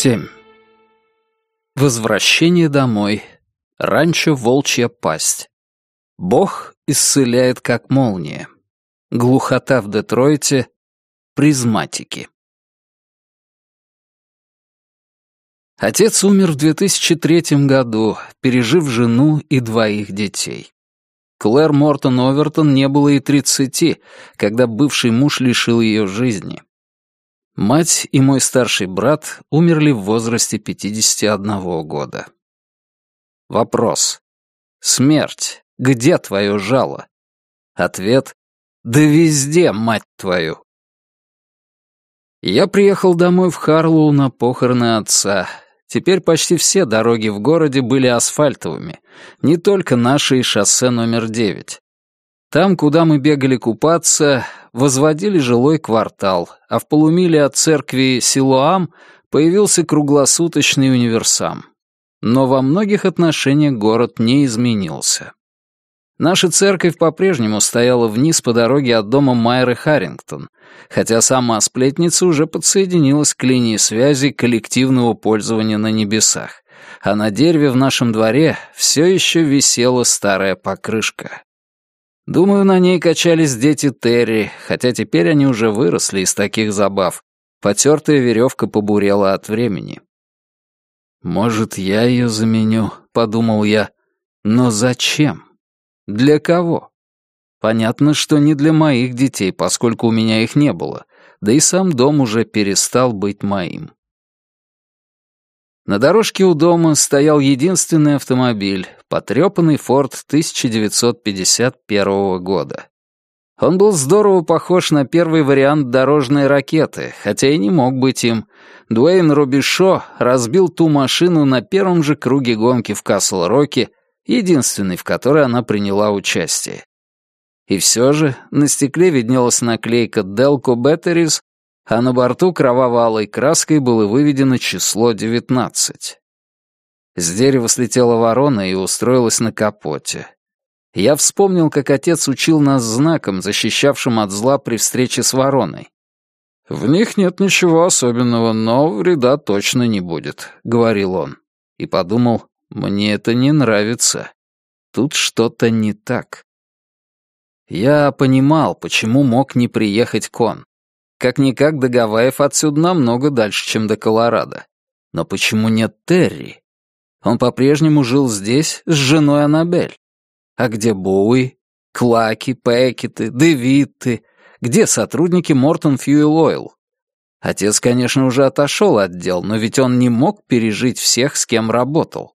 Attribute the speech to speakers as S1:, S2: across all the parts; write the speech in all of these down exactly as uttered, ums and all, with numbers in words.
S1: семь. Возвращение домой. Ранчо «Волчья пасть». Бог исцеляет как молния. Глухота в Детройте. Призматики. Отец умер в две тысячи третьем году, пережив жену и двоих детей. Клэр Мортон Овертон не было и тридцати, когда бывший муж лишил ее жизни. Мать и мой старший брат умерли в возрасте пятидесяти одного года. Вопрос. Смерть, где твое жало? Ответ. Да везде, мать твою. Я приехал домой в Харлоу на похороны отца. Теперь почти все дороги в городе были асфальтовыми, не только наши и шоссе номер девять. Там, куда мы бегали купаться, возводили жилой квартал, а в полумиле от церкви Силоам появился круглосуточный универсам. Но во многих отношениях город не изменился. Наша церковь по-прежнему стояла вниз по дороге от дома Майры Харрингтон, хотя сама сплетница уже подсоединилась к линии связи коллективного пользования на небесах, а на дереве в нашем дворе все еще висела старая покрышка. Думаю, на ней качались дети Терри, хотя теперь они уже выросли из таких забав. Потертая веревка побурела от времени. «Может, я ее заменю?» — подумал я. «Но зачем? Для кого? Понятно, что не для моих детей, поскольку у меня их не было, да и сам дом уже перестал быть моим». На дорожке у дома стоял единственный автомобиль, потрепанный Форд тысяча девятьсот пятьдесят первого года. Он был здорово похож на первый вариант дорожной ракеты, хотя и не мог быть им. Дуэйн Робишо разбил ту машину на первом же круге гонки в Касл-Роке, единственный, в которой она приняла участие. И все же на стекле виднелась наклейка «Delco Batteries», а на борту кроваво-алой краской было выведено число девятнадцать. С дерева слетела ворона и устроилась на капоте. Я вспомнил, как отец учил нас знаком, защищавшим от зла при встрече с вороной. «В них нет ничего особенного, но вреда точно не будет», — говорил он. И подумал, мне это не нравится. Тут что-то не так. Я понимал, почему мог не приехать Кон. Как-никак до Гавайев отсюда намного дальше, чем до Колорадо. Но почему нет Терри? Он по-прежнему жил здесь с женой Аннабель. А где Боуи, Клаки, Пэкеты, Дэвидты? Где сотрудники Мортон Фьюэл Ойл? Отец, конечно, уже отошел от дел, но ведь он не мог пережить всех, с кем работал.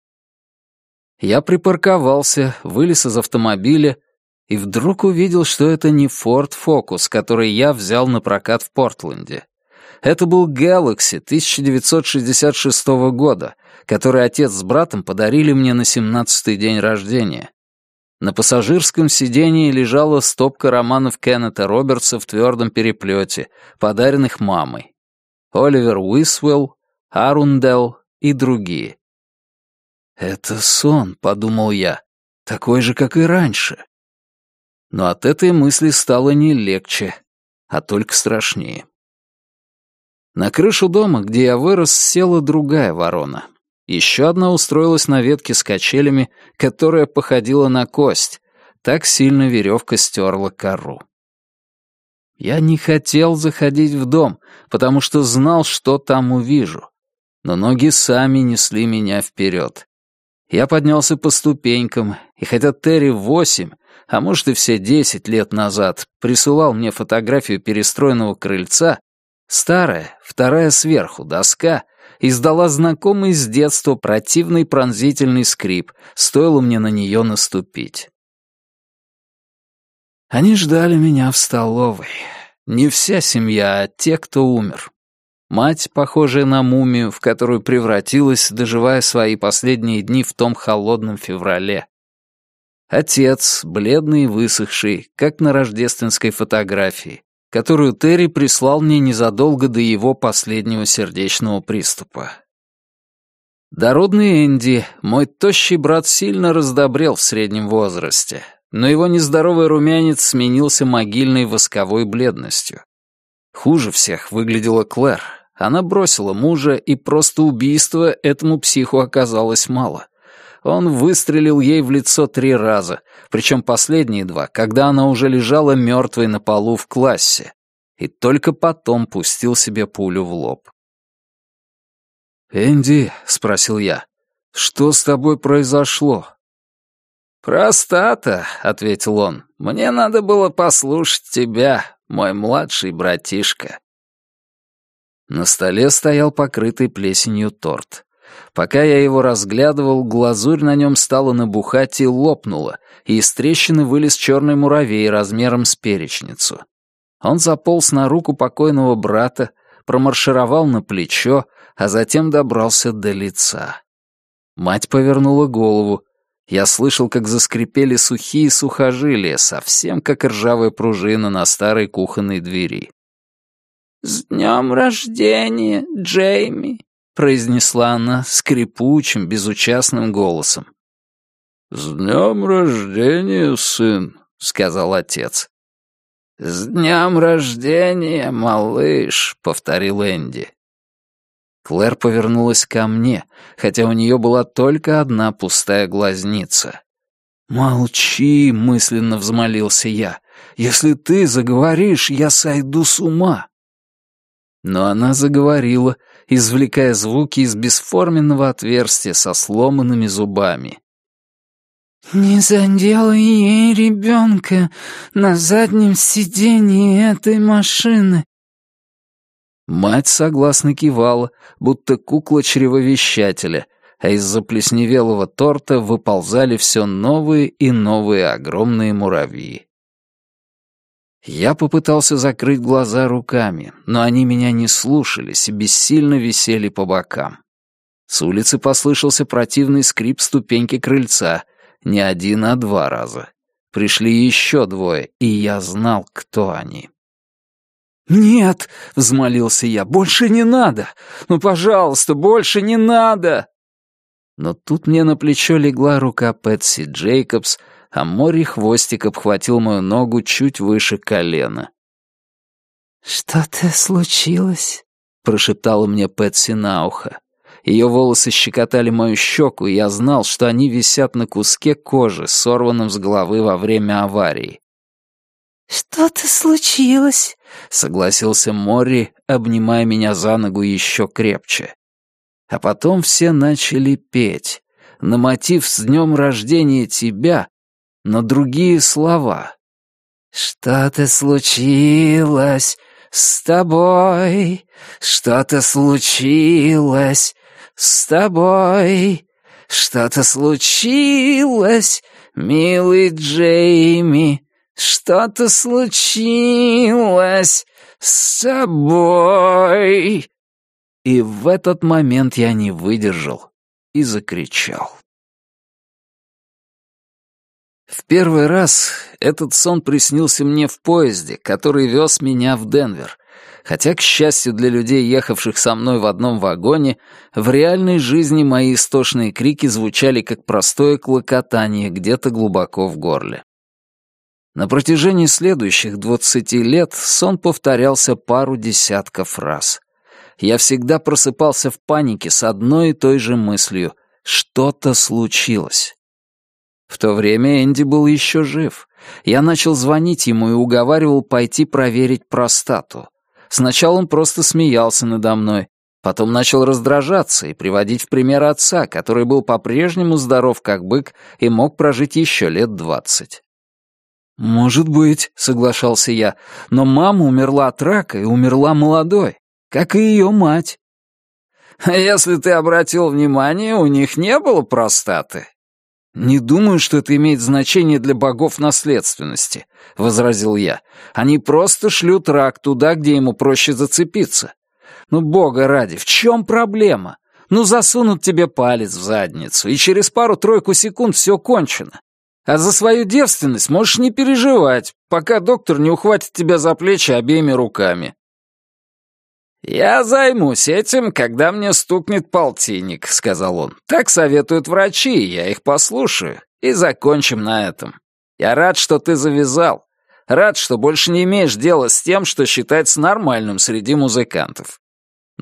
S1: Я припарковался, вылез из автомобиля и вдруг увидел, что это не Ford Focus, который я взял на прокат в Портленде. Это был Galaxy тысяча девятьсот шестьдесят шестого года, который отец с братом подарили мне на семнадцатый день рождения. На пассажирском сидении лежала стопка романов Кеннета Робертса в твердом переплете, подаренных мамой. Оливер Уисвелл, Арунделл и другие. «Это сон», — подумал я, — «такой же, как и раньше». Но от этой мысли стало не легче, а только страшнее. На крышу дома, где я вырос, села другая ворона. Еще одна устроилась на ветке с качелями, которая походила на кость. Так сильно веревка стерла кору. Я не хотел заходить в дом, потому что знал, что там увижу. Но ноги сами несли меня вперед. Я поднялся по ступенькам, и хотя Терри восемь, а может и все десять лет назад, присылал мне фотографию перестроенного крыльца, старая, вторая сверху доска издала знакомый с детства противный пронзительный скрип, стоило мне на нее наступить. Они ждали меня в столовой. Не вся семья, а те, кто умер. Мать, похожая на мумию, в которую превратилась, доживая свои последние дни в том холодном феврале. Отец, бледный и высохший, как на рождественской фотографии, которую Терри прислал мне незадолго до его последнего сердечного приступа. Дородный Энди, мой тощий брат, сильно раздобрел в среднем возрасте, но его нездоровый румянец сменился могильной восковой бледностью. Хуже всех выглядела Клэр. Она бросила мужа, и просто убийство этому психу оказалось мало. Он выстрелил ей в лицо три раза, причем последние два, когда она уже лежала мертвой на полу в классе, и только потом пустил себе пулю в лоб. «Энди», — спросил я, — «что с тобой произошло?» «Простата», — ответил он, — «мне надо было послушать тебя, мой младший братишка». На столе стоял покрытый плесенью торт. Пока я его разглядывал, глазурь на нем стала набухать и лопнула, и из трещины вылез черный муравей размером с перечницу. Он заполз на руку покойного брата, промаршировал на плечо, а затем добрался до лица. Мать повернула голову. Я слышал, как заскрипели сухие сухожилия, совсем как ржавая пружина на старой кухонной двери. «С днем рождения, Джейми!» — произнесла она скрипучим, безучастным голосом. «С днем рождения, сын!» — сказал отец. «С днем рождения, малыш!» — повторил Энди. Клэр повернулась ко мне, хотя у нее была только одна пустая глазница. «Молчи!» — мысленно взмолился я. «Если ты заговоришь, я сойду с ума!» Но она заговорила, извлекая звуки из бесформенного отверстия со сломанными зубами. «Не заделай ей ребенка на заднем сиденье этой машины». Мать согласно кивала, будто кукла чревовещателя, а из заплесневелого торта выползали все новые и новые огромные муравьи. Я попытался закрыть глаза руками, но они меня не слушались и бессильно висели по бокам. С улицы послышался противный скрип ступеньки крыльца, не один, а два раза. Пришли еще двое, и я знал, кто они. «Нет!» — взмолился я. «Больше не надо! Ну, пожалуйста, больше не надо!» Но тут мне на плечо легла рука Пэтси Джейкобс, а Мори хвостик обхватил мою ногу чуть выше колена. «Что-то случилось?» — прошептала мне Пэтси на ухо. Ее волосы щекотали мою щеку, и я знал, что они висят на куске кожи, сорванном с головы во время аварии. «Что-то случилось», — согласился Мори, обнимая меня за ногу еще крепче. А потом все начали петь. На мотив «С днем рождения тебя», но другие слова. «Что-то случилось с тобой, что-то случилось с тобой, что-то случилось, милый Джейми, что-то случилось с тобой». И в этот момент я не выдержал и закричал. В первый раз этот сон приснился мне в поезде, который вез меня в Денвер, хотя, к счастью для людей, ехавших со мной в одном вагоне, в реальной жизни мои истошные крики звучали как простое клокотание где-то глубоко в горле. На протяжении следующих двадцати лет сон повторялся пару десятков раз. Я всегда просыпался в панике с одной и той же мыслью — что-то случилось. В то время Энди был еще жив. Я начал звонить ему и уговаривал пойти проверить простату. Сначала он просто смеялся надо мной, потом начал раздражаться и приводить в пример отца, который был по-прежнему здоров как бык и мог прожить еще лет двадцать. «Может быть», — соглашался я, — «но мама умерла от рака и умерла молодой, как и ее мать». «Если ты обратил внимание, у них не было простаты». «Не думаю, что это имеет значение для богов наследственности», — возразил я. «Они просто шлют рак туда, где ему проще зацепиться. Ну, бога ради, в чем проблема? Ну, засунут тебе палец в задницу, и через пару-тройку секунд все кончено. А за свою девственность можешь не переживать, пока доктор не ухватит тебя за плечи обеими руками». «Я займусь этим, когда мне стукнет полтинник», — сказал он. «Так советуют врачи, я их послушаю. И закончим на этом. Я рад, что ты завязал. Рад, что больше не имеешь дела с тем, что считается нормальным среди музыкантов.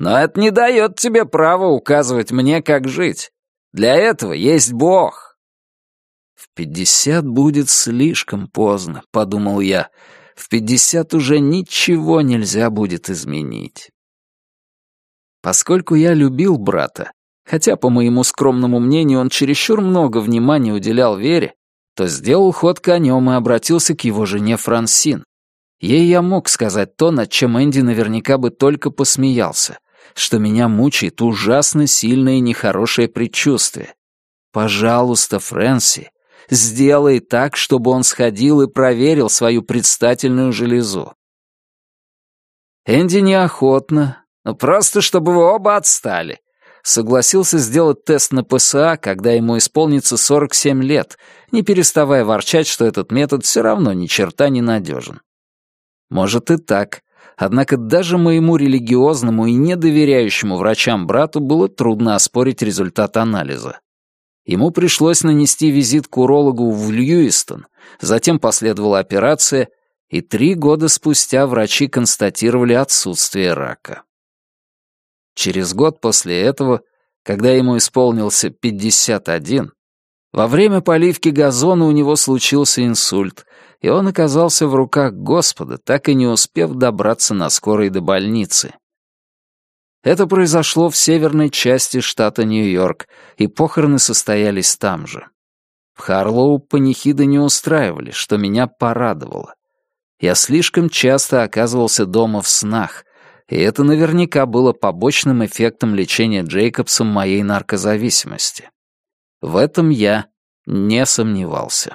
S1: Но это не дает тебе права указывать мне, как жить. Для этого есть Бог». «В пятьдесят будет слишком поздно», — подумал я. «В пятьдесят уже ничего нельзя будет изменить». Поскольку я любил брата, хотя, по моему скромному мнению, он чересчур много внимания уделял Вере, то сделал ход конем и обратился к его жене Франсин. Ей я мог сказать то, над чем Энди наверняка бы только посмеялся, что меня мучает ужасно сильное и нехорошее предчувствие. «Пожалуйста, Фрэнси, сделай так, чтобы он сходил и проверил свою предстательную железу». Энди неохотно, но просто чтобы вы оба отстали, согласился сделать тест на ПСА, когда ему исполнится сорок семь лет, не переставая ворчать, что этот метод все равно ни черта не надежен. Может и так, однако даже моему религиозному и недоверяющему врачам брату было трудно оспорить результат анализа. Ему пришлось нанести визит к урологу в Льюистон, затем последовала операция, и три года спустя врачи констатировали отсутствие рака. Через год после этого, когда ему исполнился пятьдесят один, во время поливки газона у него случился инсульт, и он оказался в руках Господа, так и не успев добраться на скорой до больницы. Это произошло в северной части штата Нью-Йорк, и похороны состоялись там же. В Харлоу панихиды не устраивали, что меня порадовало. Я слишком часто оказывался дома в снах, и это наверняка было побочным эффектом лечения Джейкобсом моей наркозависимости. В этом я не сомневался.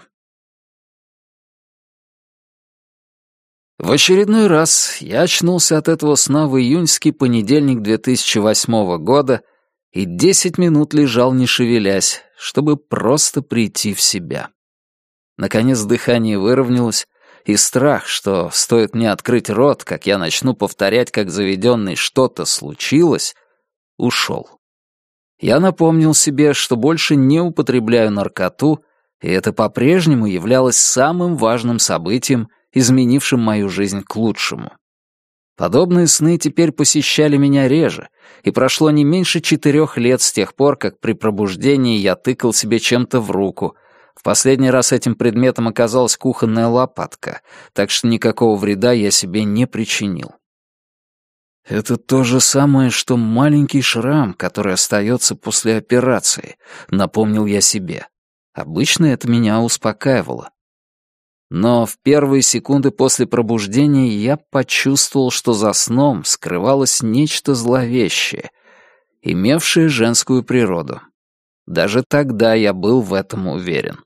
S1: В очередной раз я очнулся от этого сна в июньский понедельник две тысячи восьмого года и десять минут лежал, не шевелясь, чтобы просто прийти в себя. Наконец дыхание выровнялось, и страх, что стоит мне открыть рот, как я начну повторять как заведенный «что-то случилось», ушел. Я напомнил себе, что больше не употребляю наркоту, и это по-прежнему являлось самым важным событием, изменившим мою жизнь к лучшему. Подобные сны теперь посещали меня реже, и прошло не меньше четырех лет с тех пор, как при пробуждении я тыкал себе чем-то в руку. В последний раз этим предметом оказалась кухонная лопатка, так что никакого вреда я себе не причинил. «Это то же самое, что маленький шрам, который остается после операции», — напомнил я себе. Обычно это меня успокаивало. Но в первые секунды после пробуждения я почувствовал, что за сном скрывалось нечто зловещее, имевшее женскую природу. Даже тогда я был в этом уверен.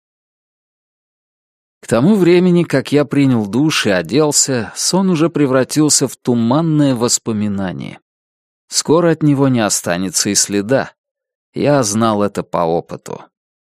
S1: К тому времени, как я принял душ и оделся, сон уже превратился в туманное воспоминание. Скоро от него не останется и следа. Я знал это по опыту.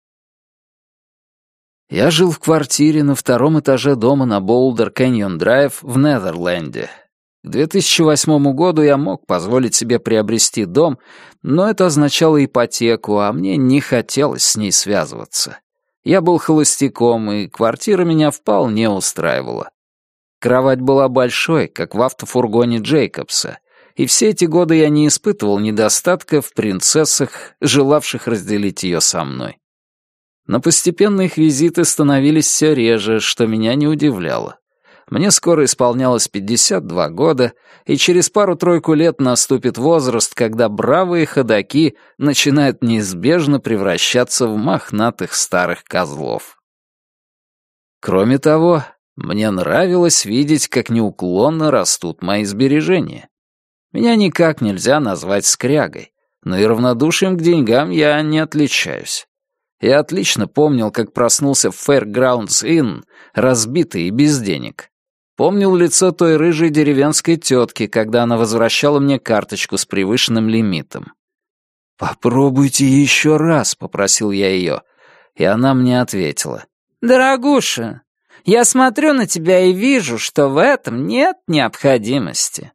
S1: Я жил в квартире на втором этаже дома на Боулдер-Кэньон-Драйв в Нидерленде. К две тысячи восьмому году я мог позволить себе приобрести дом, но это означало ипотеку, а мне не хотелось с ней связываться. Я был холостяком, и квартира меня вполне устраивала. Кровать была большой, как в автофургоне Джейкобса, и все эти годы я не испытывал недостатка в принцессах, желавших разделить ее со мной. Но постепенно их визиты становились все реже, что меня не удивляло. Мне скоро исполнялось пятьдесят два года, и через пару-тройку лет наступит возраст, когда бравые ходаки начинают неизбежно превращаться в мохнатых старых козлов. Кроме того, мне нравилось видеть, как неуклонно растут мои сбережения. Меня никак нельзя назвать скрягой, но и равнодушием к деньгам я не отличаюсь. Я отлично помнил, как проснулся в Fairgrounds Inn, разбитый и без денег. Помнил лицо той рыжей деревенской тетки, когда она возвращала мне карточку с превышенным лимитом. «Попробуйте еще раз», — попросил я ее, и она мне ответила. «Дорогуша, я смотрю на тебя и вижу, что в этом нет необходимости».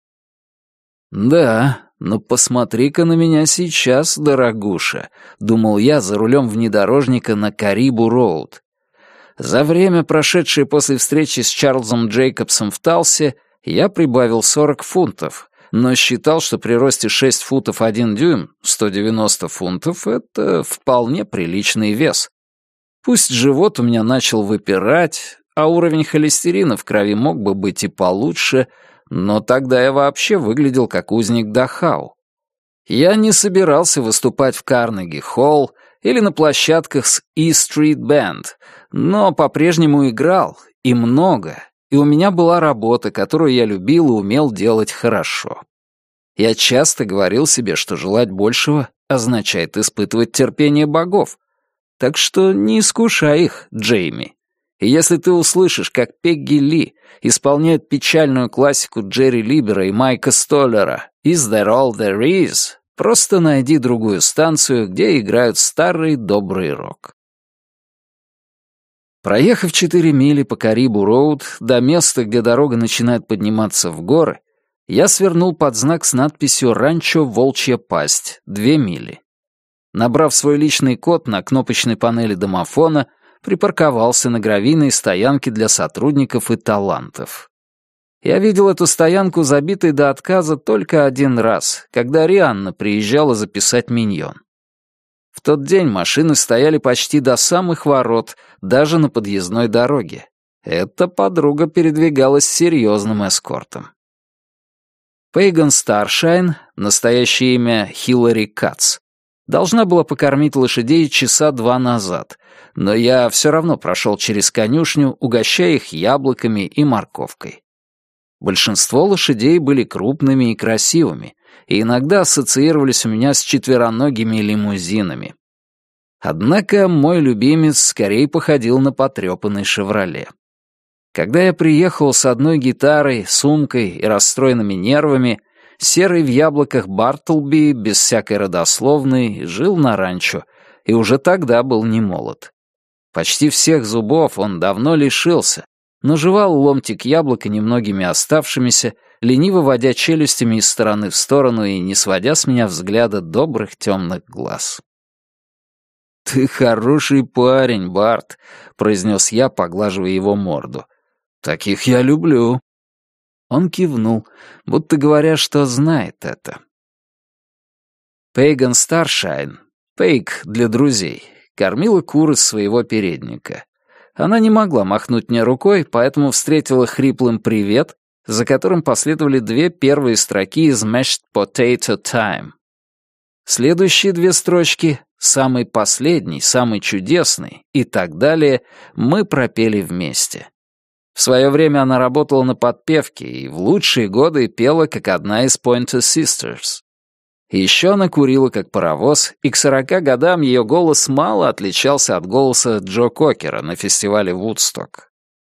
S1: «Да, но посмотри-ка на меня сейчас, дорогуша», — думал я за рулем внедорожника на Карибу-Роуд. За время, прошедшее после встречи с Чарльзом Джейкобсом в Талсе, я прибавил сорок фунтов, но считал, что при росте шесть футов один дюйм, сто девяносто фунтов — это вполне приличный вес. Пусть живот у меня начал выпирать, а уровень холестерина в крови мог бы быть и получше, но тогда я вообще выглядел как узник Дахау. Я не собирался выступать в Карнеги-холл или на площадках с E Street Band, но по-прежнему играл, и много, и у меня была работа, которую я любил и умел делать хорошо. Я часто говорил себе, что желать большего означает испытывать терпение богов. Так что не искушай их, Джейми. И если ты услышишь, как Пегги Ли исполняет печальную классику Джерри Либера и Майка Столлера «Is There All There Is?», просто найди другую станцию, где играют старый добрый рок. Проехав четыре мили по Карибу-роуд до места, где дорога начинает подниматься в горы, я свернул под знак с надписью «Ранчо Волчья Пасть», две мили. Набрав свой личный код на кнопочной панели домофона, припарковался на гравийной стоянке для сотрудников и талантов. Я видел эту стоянку забитой до отказа только один раз, когда Рианна приезжала записать «Миньон». В тот день машины стояли почти до самых ворот, даже на подъездной дороге. Эта подруга передвигалась с серьезным эскортом. Пейган Старшайн, настоящее имя Хиллари Кац, должна была покормить лошадей часа два назад, но я все равно прошел через конюшню, угощая их яблоками и морковкой. Большинство лошадей были крупными и красивыми, и иногда ассоциировались у меня с четвероногими лимузинами. Однако мой любимец скорее походил на потрепанный «Шевроле». Когда я приехал с одной гитарой, сумкой и расстроенными нервами, серый в яблоках Бартлби, без всякой родословной, жил на ранчо, и уже тогда был немолод. Почти всех зубов он давно лишился, но жевал ломтик яблока немногими оставшимися, лениво водя челюстями из стороны в сторону и не сводя с меня взгляда добрых темных глаз. «Ты хороший парень, Барт», — произнес я, поглаживая его морду. «Таких я люблю». Он кивнул, будто говоря, что знает это. Пейган Старшайн, Пейг для друзей, кормила кур из своего передника. Она не могла махнуть мне рукой, поэтому встретила хриплым «привет», за которым последовали две первые строки из «Mashed Potato Time». Следующие две строчки, самый последний, самый чудесный и так далее, мы пропели вместе. В свое время она работала на подпевке и в лучшие годы пела, как одна из Pointer Sisters. И еще она курила, как паровоз, и к сорока годам ее голос мало отличался от голоса Джо Кокера на фестивале Вудсток.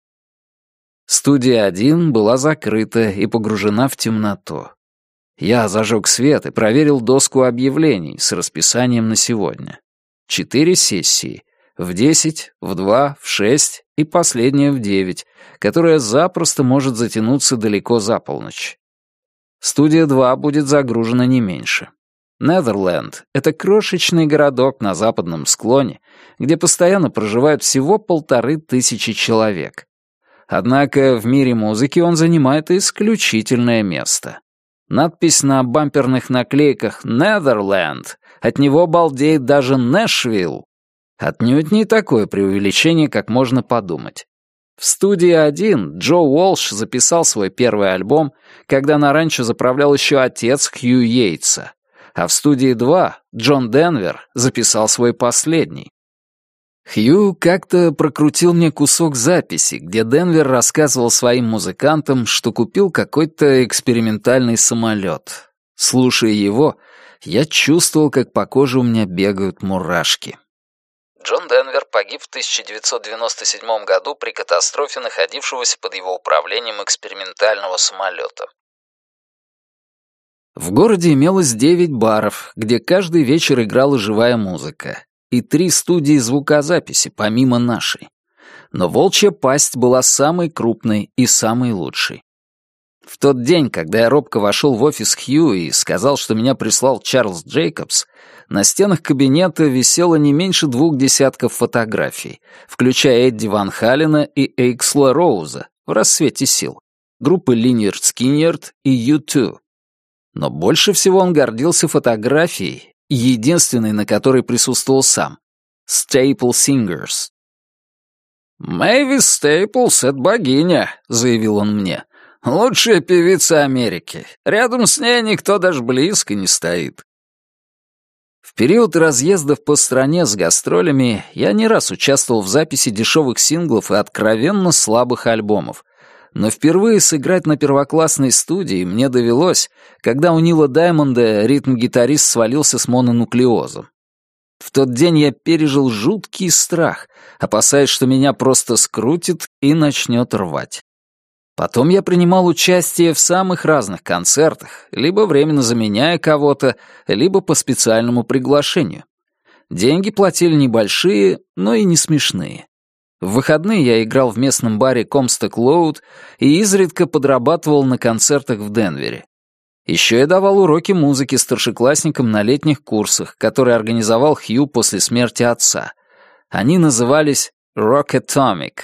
S1: Студия один была закрыта и погружена в темноту. Я зажег свет и проверил доску объявлений с расписанием на сегодня. Четыре сессии. В десять, в два, в шесть и последняя в девять, которая запросто может затянуться далеко за полночь. Студия два будет загружена не меньше. Незерленд — это крошечный городок на западном склоне, где постоянно проживают всего полторы тысячи человек. Однако в мире музыки он занимает исключительное место. Надпись на бамперных наклейках «Незерленд» от него балдеет даже Нэшвилл. Отнюдь не такое преувеличение, как можно подумать. В студии один Джо Уолш записал свой первый альбом, когда на ранчо заправлял еще отец Хью Йейтса, а в студии два Джон Денвер записал свой последний. Хью как-то прокрутил мне кусок записи, где Денвер рассказывал своим музыкантам, что купил какой-то экспериментальный самолет. Слушая его, я чувствовал, как по коже у меня бегают мурашки. Джон Денвер погиб в тысяча девятьсот девяносто седьмом году при катастрофе находившегося под его управлением экспериментального самолета. В городе имелось девять баров, где каждый вечер играла живая музыка, и три студии звукозаписи, помимо нашей. Но «Волчья пасть» была самой крупной и самой лучшей. В тот день, когда я робко вошел в офис Хью и сказал, что меня прислал Чарльз Джейкобс, на стенах кабинета висело не меньше двух десятков фотографий, включая Эдди Ван Халена и Эйксла Роуза в «Рассвете сил», группы Линьярд Скиньярд и ю ту. Но больше всего он гордился фотографией, единственной, на которой присутствовал сам. Staple Singers. «Мэйвис Стейплс — это богиня», — заявил он мне. «Лучшая певица Америки. Рядом с ней никто даже близко не стоит». В период разъездов по стране с гастролями я не раз участвовал в записи дешевых синглов и откровенно слабых альбомов, но впервые сыграть на первоклассной студии мне довелось, когда у Нила Даймонда ритм-гитарист свалился с мононуклеозом. В тот день я пережил жуткий страх, опасаясь, что меня просто скрутит и начнет рвать. Потом я принимал участие в самых разных концертах, либо временно заменяя кого-то, либо по специальному приглашению. Деньги платили небольшие, но и не смешные. В выходные я играл в местном баре Comstock Lode и изредка подрабатывал на концертах в Денвере. Еще я давал уроки музыки старшеклассникам на летних курсах, которые организовал Хью после смерти отца. Они назывались «Rock Atomic».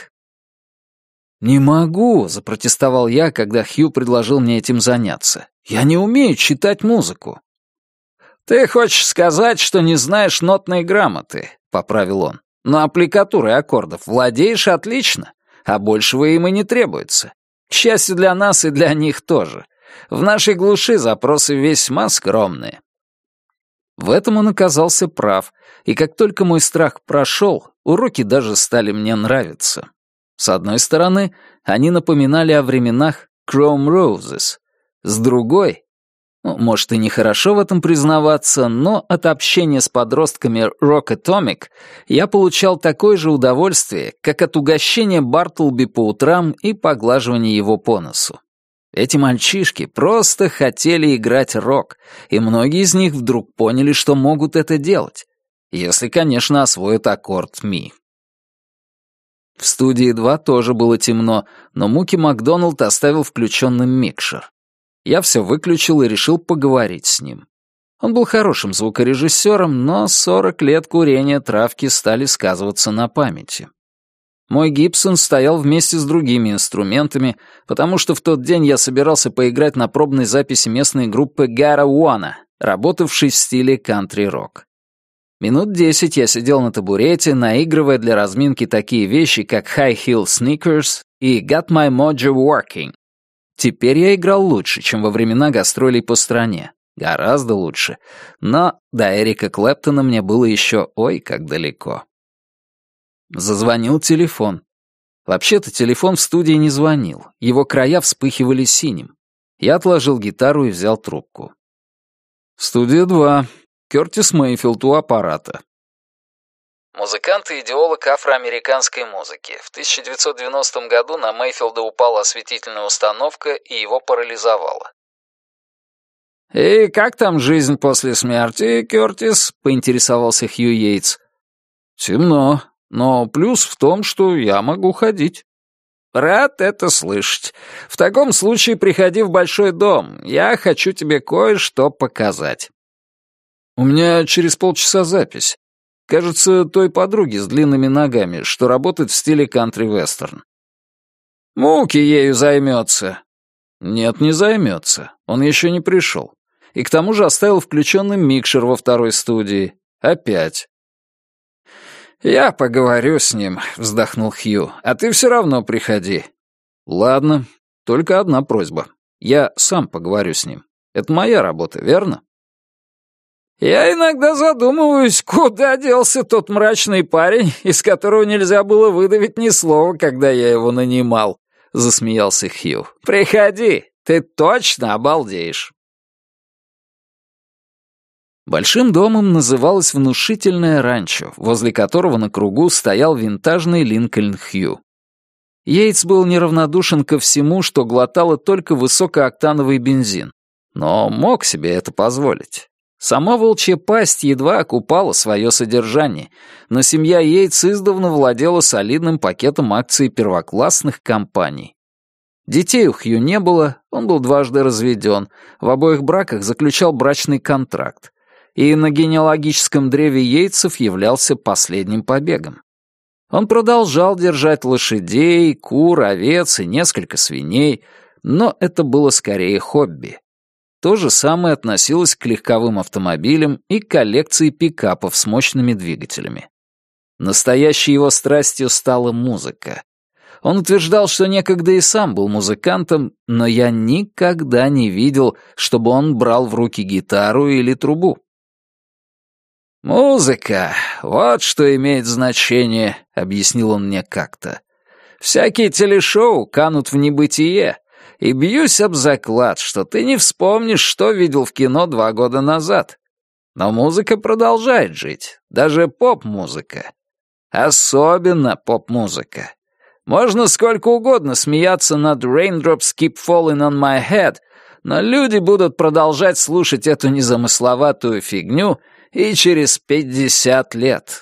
S1: «Не могу», — запротестовал я, когда Хью предложил мне этим заняться. «Я не умею читать музыку». «Ты хочешь сказать, что не знаешь нотной грамоты», — поправил он. «Но аппликатурой аккордов владеешь отлично, а большего им и не требуется. К счастью для нас и для них тоже. В нашей глуши запросы весьма скромные». В этом он оказался прав, и как только мой страх прошел, уроки даже стали мне нравиться. С одной стороны, они напоминали о временах Chrome Roses. С другой, ну, может и нехорошо в этом признаваться, но от общения с подростками Rock Atomic я получал такое же удовольствие, как от угощения Бартлби по утрам и поглаживания его по носу. Эти мальчишки просто хотели играть рок, и многие из них вдруг поняли, что могут это делать, если, конечно, освоят аккорд ми. В студии два тоже было темно, но Муки Макдоналд оставил включенным микшер. Я все выключил и решил поговорить с ним. Он был хорошим звукорежиссером, но сорок лет курения травки стали сказываться на памяти. Мой Гибсон стоял вместе с другими инструментами, потому что в тот день я собирался поиграть на пробной записи местной группы Gotta Wanna, работавшей в стиле кантри-рок. Минут десять я сидел на табурете, наигрывая для разминки такие вещи, как High Heel Sneakers и Got My Mojo Working. Теперь я играл лучше, чем во времена гастролей по стране. Гораздо лучше. Но до Эрика Клэптона мне было еще ой как далеко. Зазвонил телефон. Вообще-то телефон в студии не звонил. Его края вспыхивали синим. Я отложил гитару и взял трубку. «Студия два. Кёртис Мэйфилд у аппарата». Музыкант и идеолог афроамериканской музыки. В тысяча девятьсот девяностом году на Мэйфилда упала осветительная установка и его парализовало. «И как там жизнь после смерти, Кёртис?» — поинтересовался Хью Йейтс. «Темно, но плюс в том, что я могу ходить». «Рад это слышать. В таком случае приходи в большой дом. Я хочу тебе кое-что показать». «У меня через полчаса запись. Кажется, той подруги с длинными ногами, что работает в стиле кантри-вестерн». «Муки ею займется». «Нет, не займется. Он еще не пришел. И к тому же оставил включенным микшер во второй студии. Опять». «Я поговорю с ним», — вздохнул Хью, — «а ты все равно приходи». «Ладно, только одна просьба. Я сам поговорю с ним. Это моя работа, верно?» «Я иногда задумываюсь, куда делся тот мрачный парень, из которого нельзя было выдавить ни слова, когда я его нанимал», — засмеялся Хью. «Приходи, ты точно обалдеешь». Большим домом называлось внушительное ранчо, возле которого на кругу стоял винтажный Линкольн Хью. Йейтс был неравнодушен ко всему, что глотало только высокооктановый бензин, но мог себе это позволить. Сама волчья пасть едва окупала свое содержание, но семья Йейтс издавна владела солидным пакетом акций первоклассных компаний. Детей у Хью не было, он был дважды разведен, в обоих браках заключал брачный контракт, и на генеалогическом древе Йейтсов являлся последним побегом. Он продолжал держать лошадей, кур, овец и несколько свиней, но это было скорее хобби. То же самое относилось к легковым автомобилям и к коллекции пикапов с мощными двигателями. Настоящей его страстью стала музыка. Он утверждал, что некогда и сам был музыкантом, но я никогда не видел, чтобы он брал в руки гитару или трубу. «Музыка — вот что имеет значение», — объяснил он мне как-то. «Всякие телешоу канут в небытие, и бьюсь об заклад, что ты не вспомнишь, что видел в кино два года назад. Но музыка продолжает жить, даже поп-музыка. Особенно поп-музыка. Можно сколько угодно смеяться над «Raindrops keep falling on my head», но люди будут продолжать слушать эту незамысловатую фигню и через пятьдесят лет».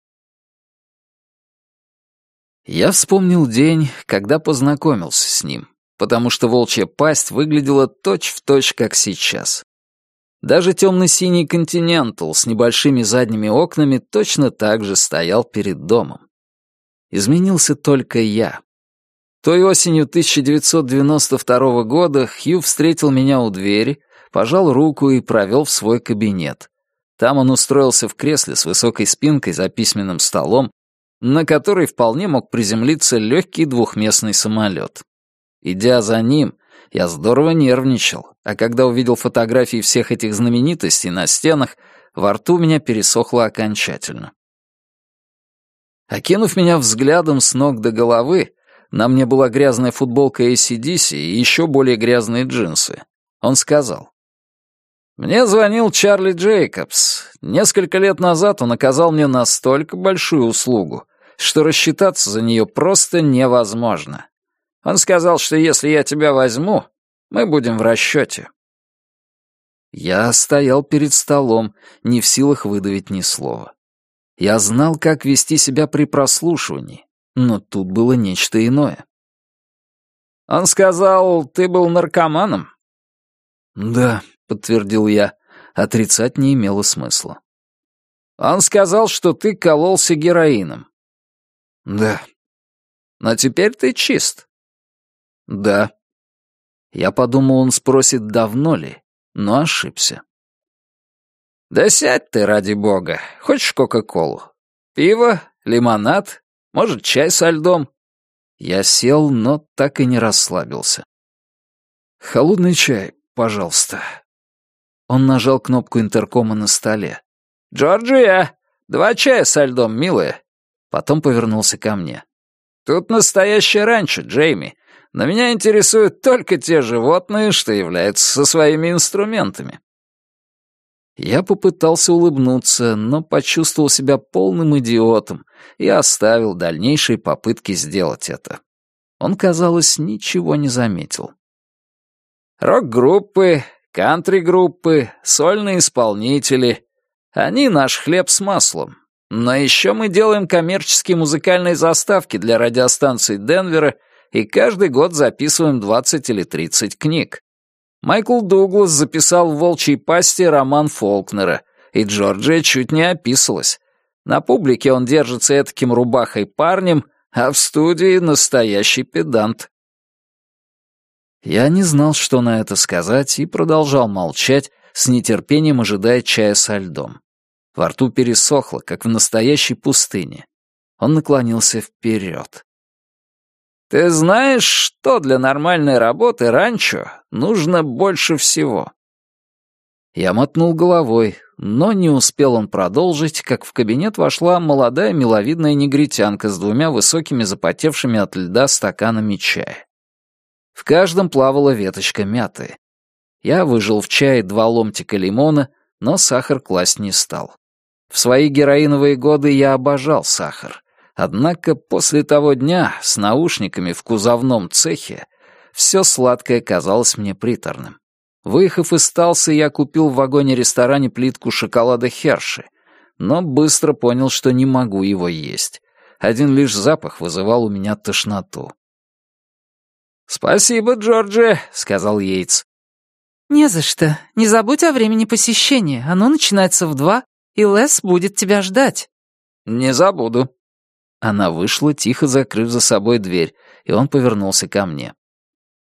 S1: Я вспомнил день, когда познакомился с ним, потому что волчья пасть выглядела точь-в-точь, как сейчас. Даже темно-синий «Континентал» с небольшими задними окнами точно так же стоял перед домом. Изменился только я. Той осенью тысяча девятьсот девяносто второго года Хью встретил меня у двери, пожал руку и провел в свой кабинет. Там он устроился в кресле с высокой спинкой за письменным столом, на который вполне мог приземлиться легкий двухместный самолет. Идя за ним, я здорово нервничал, а когда увидел фотографии всех этих знаменитостей на стенах, во рту у меня пересохло окончательно. Окинув меня взглядом с ног до головы, на мне была грязная футболка эй си ди си и еще более грязные джинсы, он сказал: «Мне звонил Чарли Джейкобс. Несколько лет назад он оказал мне настолько большую услугу, что рассчитаться за нее просто невозможно. Он сказал, что если я тебя возьму, мы будем в расчете». Я стоял перед столом, не в силах выдавить ни слова. Я знал, как вести себя при прослушивании, но тут было нечто иное. «Он сказал, ты был наркоманом?» «Да», — подтвердил я, отрицать не имело смысла. «Он сказал, что ты кололся героином?» «Да». «Но теперь ты чист?» «Да». Я подумал, он спросит, давно ли, но ошибся. «Да сядь ты, ради бога. Хочешь кока-колу? Пиво? Лимонад? Может, чай со льдом?» Я сел, но так и не расслабился. «Холодный чай, пожалуйста». Он нажал кнопку интеркома на столе. «Джорджия, два чая со льдом, милая». Потом повернулся ко мне. «Тут настоящее ранчо, Джейми, но меня интересуют только те животные, что являются со своими инструментами». Я попытался улыбнуться, но почувствовал себя полным идиотом и оставил дальнейшие попытки сделать это. Он, казалось, ничего не заметил. «Рок-группы, кантри-группы, сольные исполнители — они наш хлеб с маслом. Но еще мы делаем коммерческие музыкальные заставки для радиостанций Денвера и каждый год записываем двадцать или тридцать книг. Майкл Дуглас записал в «Волчьей пасти» роман Фолкнера, и Джорджия чуть не описалась. На публике он держится этаким рубахой парнем, а в студии настоящий педант. Я не знал, что на это сказать, и продолжал молчать, с нетерпением ожидая чая со льдом. Во рту пересохло, как в настоящей пустыне. Он наклонился вперед. «Ты знаешь, что для нормальной работы ранчо нужно больше всего?» Я мотнул головой, но не успел он продолжить, как в кабинет вошла молодая миловидная негритянка с двумя высокими запотевшими от льда стаканами чая. В каждом плавала веточка мяты. Я выжал в чай два ломтика лимона, но сахар класть не стал. В свои героиновые годы я обожал сахар. Однако после того дня с наушниками в кузовном цехе все сладкое казалось мне приторным. Выехав из Талсы, я купил в вагоне-ресторане плитку шоколада Херши, но быстро понял, что не могу его есть. Один лишь запах вызывал у меня тошноту. «Спасибо, Джорджи», — сказал Йейтс.
S2: «Не за что. Не забудь о времени посещения. Оно начинается в два, и Лес будет тебя ждать».
S1: «Не забуду». Она вышла, тихо закрыв за собой дверь, и он повернулся ко мне.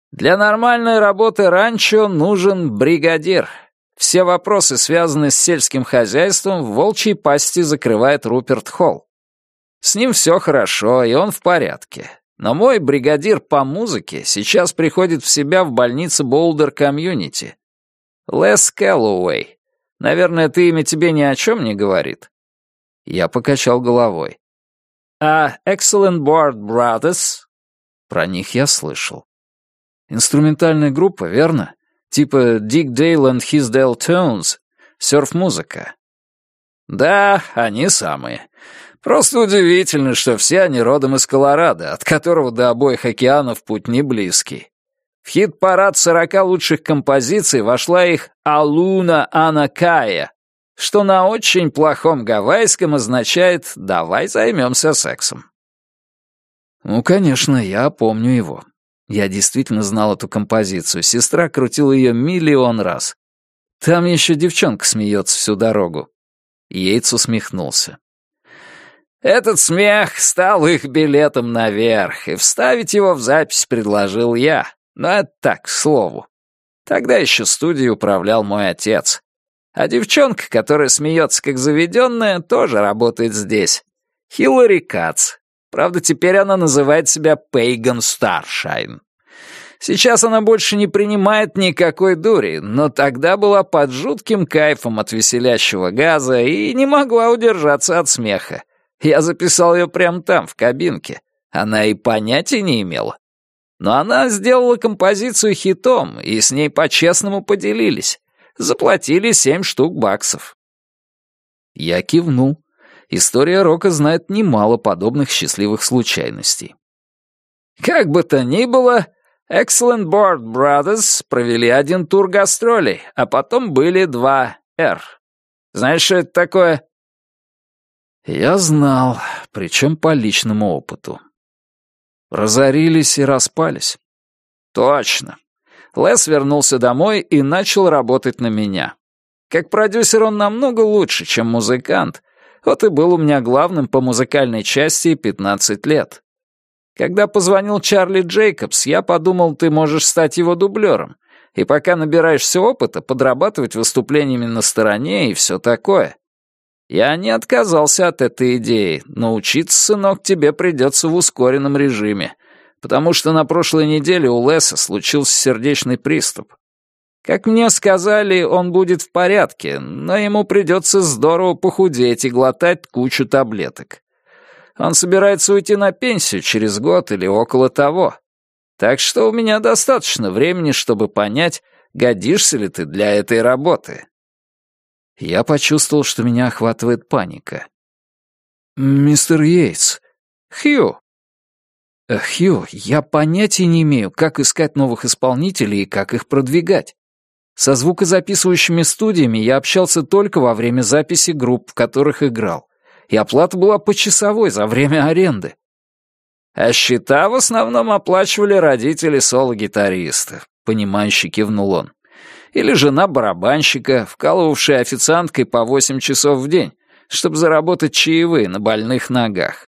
S1: Для нормальной работы ранчо нужен бригадир. Все вопросы, связанные с сельским хозяйством, в волчьей пасти закрывает Руперт Холл. С ним все хорошо, и он в порядке. Но мой бригадир по музыке сейчас приходит в себя в больнице Боулдер Комьюнити. Лес Кэллоуэй. Наверное, это имя тебе ни о чем не говорит?» Я покачал головой. «А Excellent Board Brothers?» Про них я слышал. Инструментальная группа, верно? Типа Dick Dale and His Dale Tones. Сёрф-музыка. Да, они самые. Просто удивительно, что все они родом из Колорадо, от которого до обоих океанов путь не близкий. В хит-парад сорока лучших композиций вошла их «Алуна Анакая», что на очень плохом гавайском означает «давай займемся сексом». Ну, конечно, я помню его. Я действительно знал эту композицию. Сестра крутила ее миллион раз. Там еще девчонка смеется всю дорогу. Йейтс усмехнулся. Этот смех стал их билетом наверх, и вставить его в запись предложил я. Но это так, к слову. Тогда еще студией управлял мой отец. А девчонка, которая смеется как заведенная, тоже работает здесь. Хиллари Кац. Правда, теперь она называет себя Пейган Старшайн. Сейчас она больше не принимает никакой дури, но тогда была под жутким кайфом от веселящего газа и не могла удержаться от смеха. Я записал ее прямо там, в кабинке. Она и понятия не имела. Но она сделала композицию хитом, и с ней по-честному поделились. Заплатили семь штук баксов. Я кивнул. История рока знает немало подобных счастливых случайностей. Как бы то ни было, Excellent Board Brothers провели один тур гастролей, а потом были два «Р». Знаешь, что это такое? Я знал, причем по личному опыту. Разорились и распались. Точно. Лес вернулся домой и начал работать на меня. Как продюсер он намного лучше, чем музыкант, вот и был у меня главным по музыкальной части пятнадцать лет. Когда позвонил Чарли Джейкобс, я подумал, ты можешь стать его дублером, и пока набираешься опыта, подрабатывать выступлениями на стороне и все такое. Я не отказался от этой идеи, но учиться, сынок, тебе придется в ускоренном режиме, потому что на прошлой неделе у Леса случился сердечный приступ. Как мне сказали, он будет в порядке, но ему придется здорово похудеть и глотать кучу таблеток. Он собирается уйти на пенсию через год или около того. Так что у меня достаточно времени, чтобы понять, годишься ли ты для этой работы. Я почувствовал, что меня охватывает паника. «Мистер Йейтс, Хью». «Хью, я понятия не имею, как искать новых исполнителей и как их продвигать. Со звукозаписывающими студиями я общался только во время записи групп, в которых играл, и оплата была почасовой за время аренды. А счета в основном оплачивали родители соло-гитариста», — понимающе кивнул он. «Или жена барабанщика, вкалывавшая официанткой по восемь часов в день, чтобы заработать чаевые на больных ногах».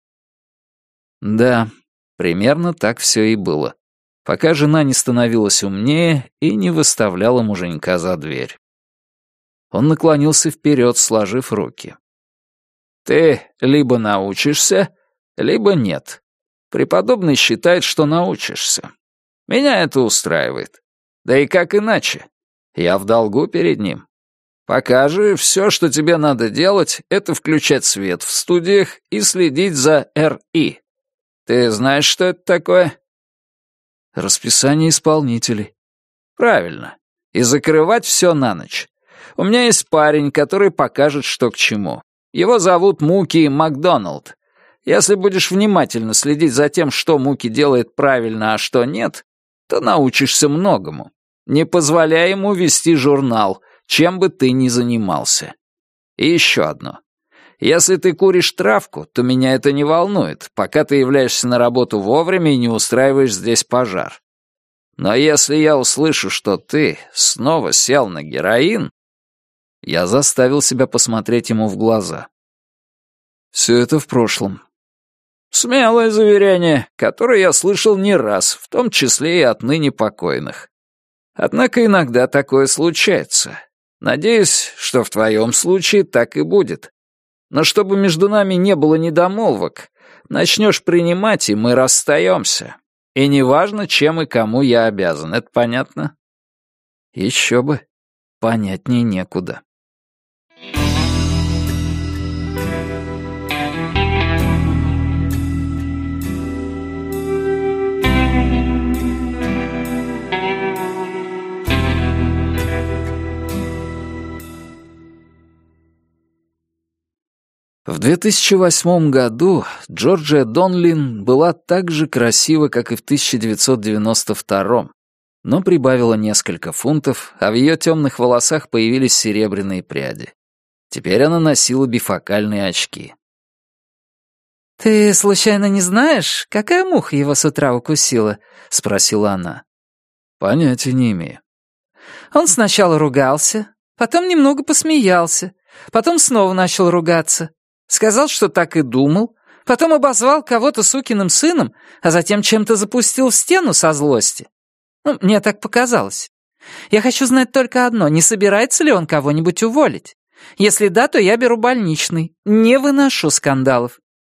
S1: Да, примерно так все и было, пока жена не становилась умнее и не выставляла муженька за дверь. Он наклонился вперед, сложив руки. «Ты либо научишься, либо нет. Преподобный считает, что научишься. Меня это устраивает. Да и как иначе? Я в долгу перед ним. Пока же все, что тебе надо делать, это включать свет в студиях и следить за эр и. Ты знаешь, что это такое?» «Расписание исполнителей». «Правильно. И закрывать все на ночь. У меня есть парень, который покажет, что к чему. Его зовут Муки Макдоналд. Если будешь внимательно следить за тем, что Муки делает правильно, а что нет, то научишься многому. Не позволяй ему вести журнал, чем бы ты ни занимался. И еще одно. Если ты куришь травку, то меня это не волнует, пока ты являешься на работу вовремя и не устраиваешь здесь пожар. Но если я услышу, что ты снова сел на героин...» Я заставил себя посмотреть ему в глаза. «Все это в прошлом. Смелое заверение, которое я слышал не раз, в том числе и от ныне покойных. Однако иногда такое случается. Надеюсь, что в твоем случае так и будет. Но чтобы между нами не было недомолвок, начнешь принимать, и мы расстаемся. И неважно, чем и кому я обязан, это понятно? Еще бы. Понятнее некуда. В две тысячи восьмом году Джорджия Донлин была так же красива, как и в тысяча девятьсот девяносто втором, но прибавила несколько фунтов, а в ее темных волосах появились серебряные пряди. Теперь она носила бифокальные очки.
S2: «Ты случайно не знаешь, какая муха его с утра укусила?» — спросила она.
S1: «Понятия не имею».
S2: Он сначала ругался, потом немного посмеялся, потом снова начал ругаться. Сказал, что так и думал, потом обозвал кого-то сукиным сыном, а затем чем-то запустил в стену со злости. Ну, мне так показалось. Я хочу знать только одно, не собирается ли он кого-нибудь уволить? Если да, то я беру больничный, не выношу скандалов.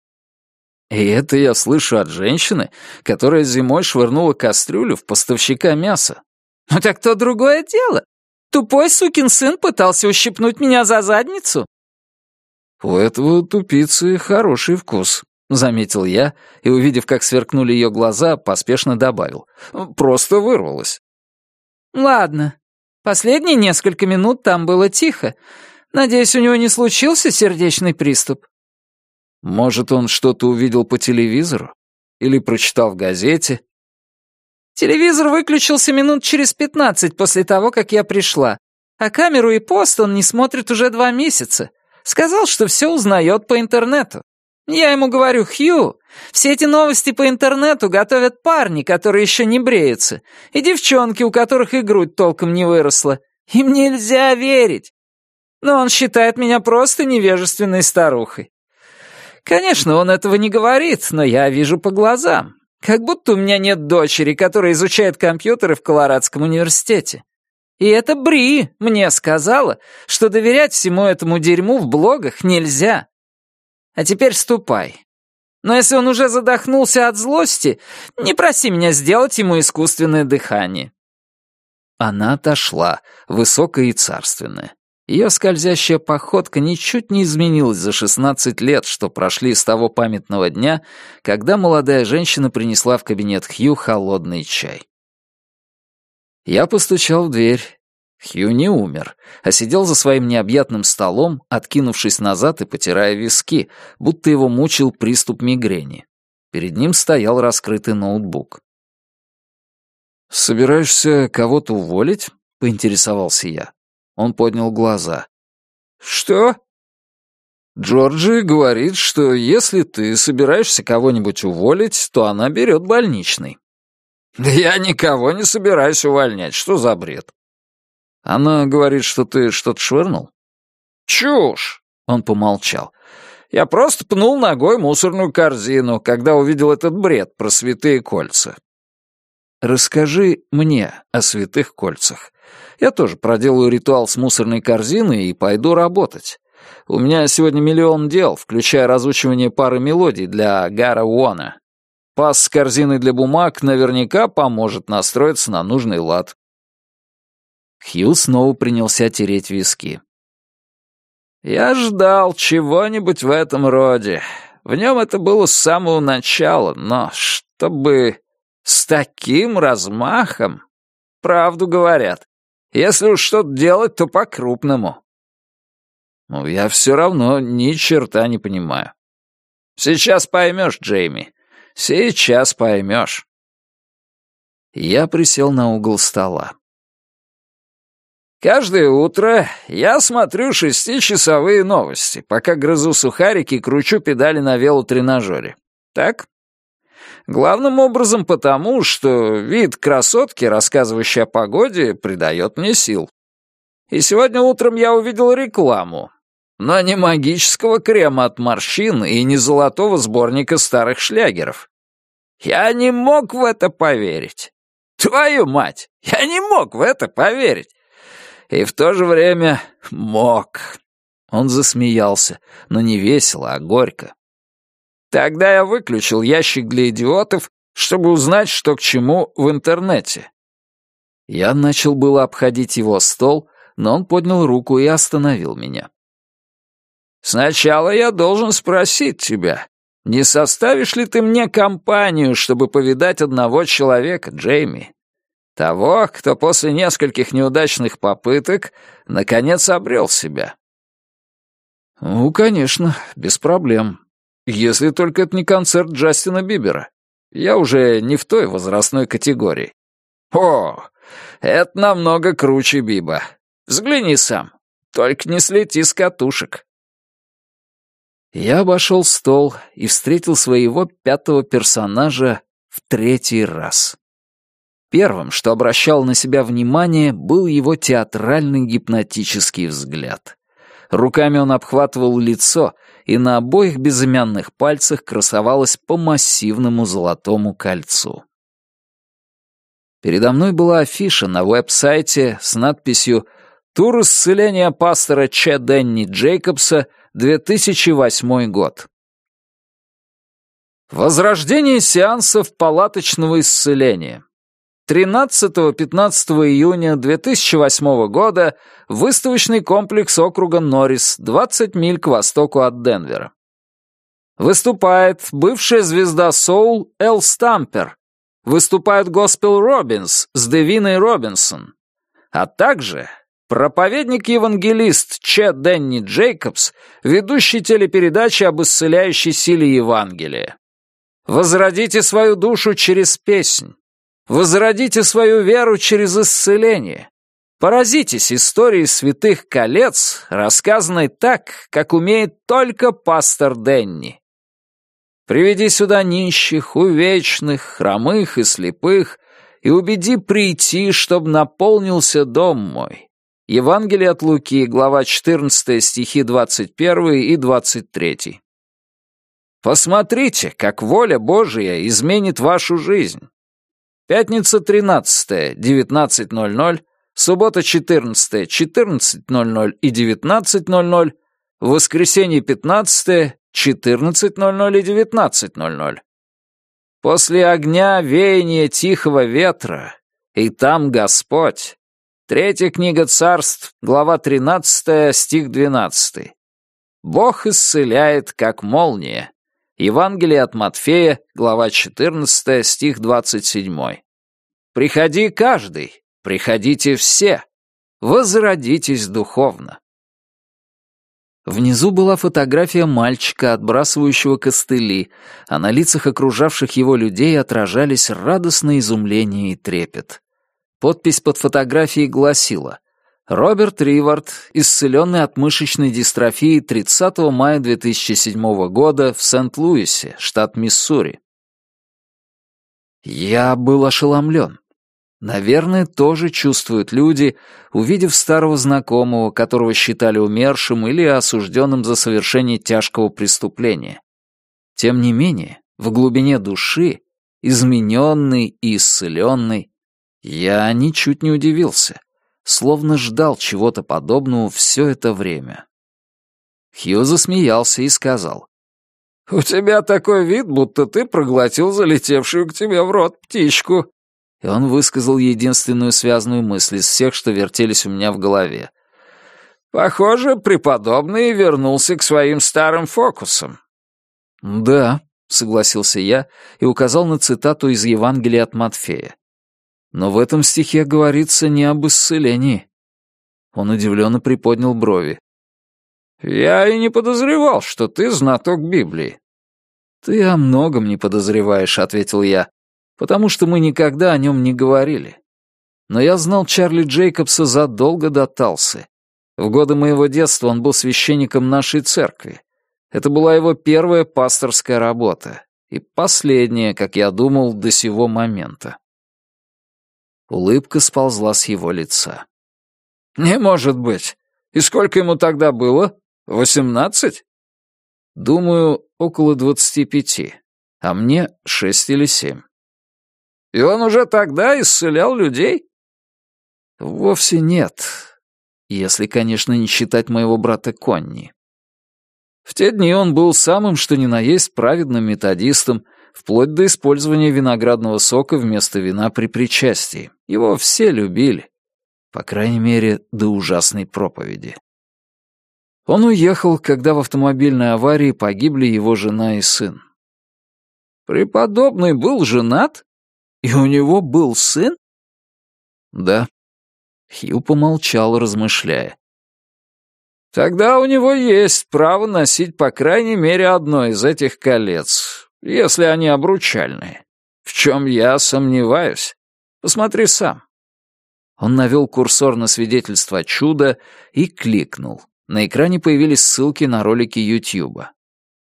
S1: И это я слышу от женщины, которая зимой швырнула кастрюлю в поставщика мяса.
S2: Ну так то другое дело. Тупой сукин сын пытался ущипнуть меня за задницу.
S1: «У этого тупицы хороший вкус», — заметил я, и, увидев, как сверкнули ее глаза, поспешно добавил. «Просто вырвалось».
S2: «Ладно. Последние несколько минут там было тихо. Надеюсь, у него не случился сердечный приступ?»
S1: «Может, он что-то увидел по телевизору? Или прочитал в газете?»
S2: «Телевизор выключился минут через пятнадцать после того, как я пришла, а камеру и пост он не смотрит уже два месяца. Сказал, что все узнает по интернету. Я ему говорю: Хью, все эти новости по интернету готовят парни, которые еще не бреются, и девчонки, у которых и грудь толком не выросла. Им нельзя верить. Но он считает меня просто невежественной старухой. Конечно, он этого не говорит, но я вижу по глазам. Как будто у меня нет дочери, которая изучает компьютеры в Колорадском университете. И это Бри мне сказала, что доверять всему этому дерьму в блогах нельзя. А теперь ступай. Но если он уже задохнулся от злости, не проси меня сделать ему искусственное дыхание».
S1: Она отошла, высокая и царственная. Ее скользящая походка ничуть не изменилась за шестнадцать лет, что прошли с того памятного дня, когда молодая женщина принесла в кабинет Хью холодный чай. Я постучал в дверь. Хью не умер, а сидел за своим необъятным столом, откинувшись назад и потирая виски, будто его мучил приступ мигрени. Перед ним стоял раскрытый ноутбук. «Собираешься кого-то уволить?» — поинтересовался я. Он поднял глаза. «Что?» «Джорджи говорит, что если ты собираешься кого-нибудь уволить, то она берет больничный». «Да я никого не собираюсь увольнять. Что за бред?» «Она говорит, что ты что-то швырнул?» «Чушь!» — он помолчал. «Я просто пнул ногой мусорную корзину, когда увидел этот бред про святые кольца». «Расскажи мне о святых кольцах. Я тоже проделаю ритуал с мусорной корзиной и пойду работать. У меня сегодня миллион дел, включая разучивание пары мелодий для Гара Уона. Пас с корзиной для бумаг наверняка поможет настроиться на нужный лад». Хью снова принялся тереть виски. «Я ждал чего-нибудь в этом роде. В нем это было с самого начала, но чтобы с таким размахом... Правду говорят. Если уж что-то делать, то по-крупному». «Ну, я все равно ни черта не понимаю». «Сейчас поймешь, Джейми. Сейчас поймешь». Я присел на угол стола. «Каждое утро я смотрю шестичасовые новости, пока грызу сухарики и кручу педали на велотренажере. Так? Главным образом потому, что вид красотки, рассказывающей о погоде, придает мне сил. И сегодня утром я увидел рекламу.
S2: но не магического крема от морщин и не золотого сборника старых шлягеров. Я не мог в это поверить. Твою мать, я не мог в это поверить. И в то же время мог. Он засмеялся, но не весело, а горько. Тогда я выключил ящик для идиотов, чтобы узнать, что к чему в интернете. Я начал было обходить его стол, но он поднял руку и остановил меня. «Сначала я должен спросить тебя, не составишь ли ты мне компанию, чтобы повидать одного человека, Джейми? Того, кто после нескольких неудачных попыток наконец обрел себя». «Ну, конечно, без проблем. Если только это не концерт Джастина Бибера. Я уже не в той возрастной категории». «О, это намного круче Биба. Взгляни сам. Только не слети с катушек». Я обошел стол и встретил своего пятого персонажа в третий раз. Первым, что обращал на себя внимание, был его театральный гипнотический взгляд. Руками он обхватывал лицо, и на обоих безымянных пальцах красовалось по массивному золотому кольцу. Передо мной была афиша на веб-сайте с надписью «Тур исцеления пастора Ч. Дэнни Джейкобса, две тысячи восьмой год». Возрождение сеансов палаточного исцеления. тринадцатого-пятнадцатого июня две тысячи восьмого года выставочный комплекс округа Норрис, двадцать миль к востоку от Денвера. Выступает бывшая звезда соул Эл Стампер. Выступает Госпел Робинс с Девиной Робинсон. А также проповедник-евангелист Ч. Дэнни Джейкобс, ведущий телепередачи об исцеляющей силе Евангелия. Возродите свою душу через песнь. Возродите свою веру через исцеление. Поразитесь историей святых колец, рассказанной так, как умеет только пастор Дэнни. Приведи сюда нищих, увечных, хромых и слепых, и убеди прийти, чтоб наполнился дом мой. Евангелие от Луки, глава четырнадцатая, стихи двадцать первый и двадцать третий. Посмотрите, как воля Божия изменит вашу жизнь. Пятница тринадцатое, девятнадцать ноль ноль, суббота четырнадцатое, четырнадцать ноль ноль и девятнадцать ноль ноль, воскресенье пятнадцатое, четырнадцать ноль ноль и девятнадцать ноль ноль. После огня веяния тихого ветра, и там Господь. Третья книга Царств, глава тринадцатая, стих двенадцатый. Бог исцеляет, как молния. Евангелие от Матфея, глава четырнадцатая, стих двадцать седьмой. Приходи каждый, приходите все, возродитесь духовно. Внизу была фотография мальчика, отбрасывающего костыли, а на лицах окружавших его людей отражались радостное изумление и трепет. Подпись под фотографией гласила: «Роберт Ривард, исцеленный от мышечной дистрофии тридцатого мая две тысячи седьмого года в Сент-Луисе, штат Миссури». Я был ошеломлен. Наверное, тоже чувствуют люди, увидев старого знакомого, которого считали умершим или осужденным за совершение тяжкого преступления. Тем не менее, в глубине души, измененный и исцеленный, я ничуть не удивился, словно ждал чего-то подобного все это время. Хью засмеялся и сказал: «У тебя такой вид, будто ты проглотил залетевшую к тебе в рот птичку». И он высказал единственную связанную мысль из всех, что вертелись у меня в голове. «Похоже, преподобный вернулся к своим старым фокусам». «Да», — согласился я и указал на цитату из Евангелия от Матфея. «Но в этом стихе говорится не об исцелении». Он удивленно приподнял брови. «Я и не подозревал, что ты знаток Библии». «Ты о многом не подозреваешь», — ответил я, «потому что мы никогда о нем не говорили. Но я знал Чарли Джейкобса задолго до Талсы. В годы моего детства он был священником нашей церкви. Это была его первая пасторская работа и последняя, как я думал, до сего момента». Улыбка сползла с его лица. «Не может быть. И сколько ему тогда было?»
S1: Восемнадцать? Думаю, около двадцати пяти, а мне шесть или семь. И он уже тогда исцелял людей? Вовсе нет, если, конечно, не считать моего брата Конни. В те дни он был самым что ни на есть праведным методистом, вплоть до использования виноградного сока вместо вина при причастии. Его все любили, по крайней мере, до ужасной проповеди. Он уехал, когда в автомобильной аварии погибли его жена и сын. Преподобный был женат? И у него был сын? Да. Хью помолчал, размышляя. Тогда у него есть право носить по крайней мере одно из этих колец, если они обручальные. В чем я сомневаюсь. Посмотри сам. Он навел курсор на свидетельство чуда и кликнул. На экране появились ссылки на ролики Ютьюба.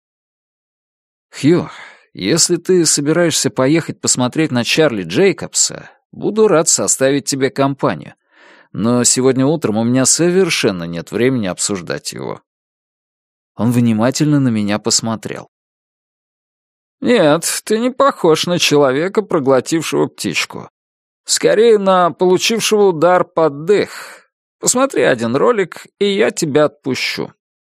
S1: «Хью, если ты собираешься поехать посмотреть на Чарли Джейкобса, буду рад составить тебе компанию. Но сегодня утром у меня совершенно нет времени обсуждать его». Он внимательно на меня посмотрел. «Нет, ты не похож на человека, проглотившего птичку. Скорее, на получившего удар под дых. Посмотри один ролик, и я тебя отпущу».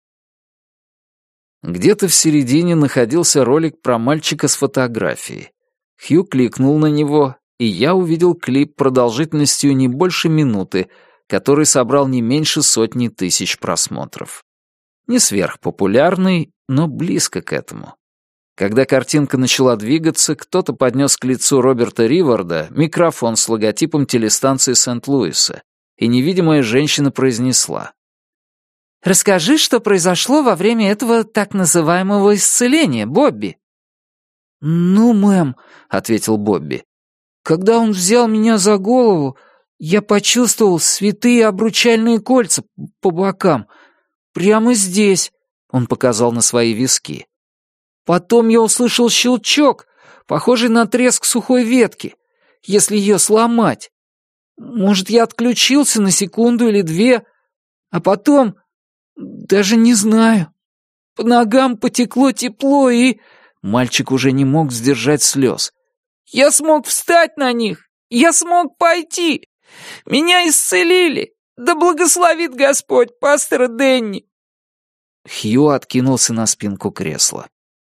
S1: Где-то в середине находился ролик про мальчика с фотографией. Хью кликнул на него, и я увидел клип продолжительностью не больше минуты, который собрал не меньше сотни тысяч просмотров. Не сверхпопулярный, но близко к этому. Когда картинка начала двигаться, кто-то поднес к лицу Роберта Риварда микрофон с логотипом телестанции Сент-Луиса, и невидимая женщина произнесла: «Расскажи, что произошло во время этого так называемого исцеления, Бобби». «Ну, мэм», — ответил Бобби, — «когда он взял меня за голову, я почувствовал святые обручальные кольца по бокам. Прямо здесь», — он показал на свои виски. «Потом я услышал щелчок, похожий на треск сухой ветки, если ее сломать. Может, я отключился на секунду или две, а потом... даже не знаю. По ногам потекло тепло, и...» Мальчик уже не мог сдержать слез. «Я смог встать на них! Я смог пойти! Меня исцелили! Да благословит Господь пастора Дэнни!» Хью откинулся на спинку кресла.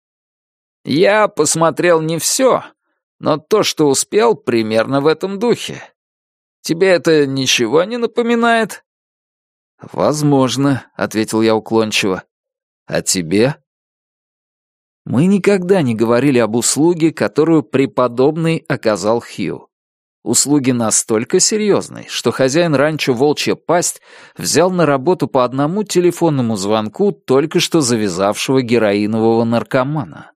S1: «Я посмотрел не все, но то, что успел, примерно в этом духе. Тебе это ничего не напоминает?» «Возможно», — ответил я уклончиво. «А тебе?» Мы никогда не говорили об услуге, которую преподобный оказал Хью. Услуги настолько серьезной, что хозяин ранчо «Волчья пасть» взял на работу по одному телефонному звонку только что завязавшего героинового наркомана.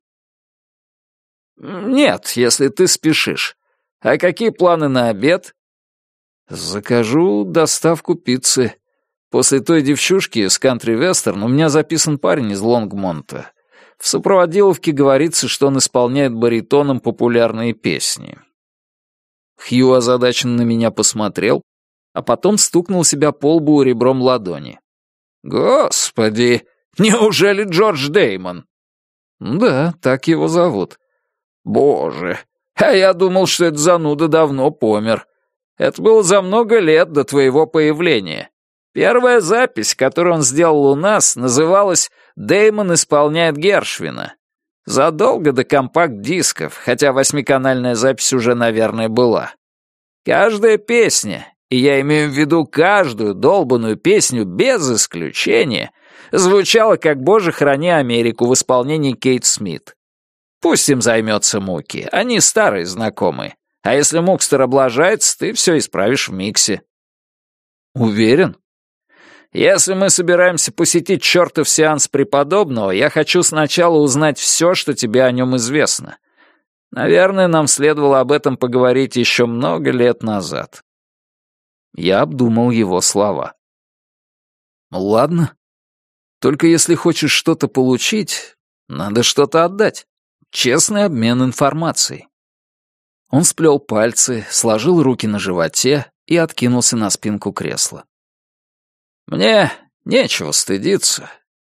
S1: «Нет, если ты спешишь. А какие планы на обед?» «Закажу доставку пиццы. После той девчушки с кантри-вестерн у меня записан парень из Лонгмонта. В сопроводиловке говорится, что он исполняет баритоном популярные песни». Хью озадаченно на меня посмотрел, а потом стукнул себя по лбу ребром ладони. «Господи, неужели Джордж Дэймон?» «Да, так его зовут». «Боже, а я думал, что этот зануда давно помер. Это было за много лет до твоего появления. Первая запись, которую он сделал у нас, называлась «Дэймон исполняет Гершвина». Задолго до компакт-дисков, хотя восьмиканальная запись уже, наверное, была. Каждая песня, и я имею в виду каждую долбанную песню без исключения, звучала как «Боже, храни Америку» в исполнении Кейт Смит. Пусть им займется Муки, они старые знакомые. А если Мукстер облажается, ты все исправишь в миксе. Уверен? Если мы собираемся посетить чертов сеанс преподобного, я хочу сначала узнать все, что тебе о нем известно. Наверное, нам следовало об этом поговорить еще много лет назад. Я обдумал его слова. Ладно. Только если хочешь что-то получить, надо что-то отдать. Честный обмен информацией. Он сплел пальцы, сложил руки на животе и откинулся на спинку кресла. «Мне нечего стыдиться.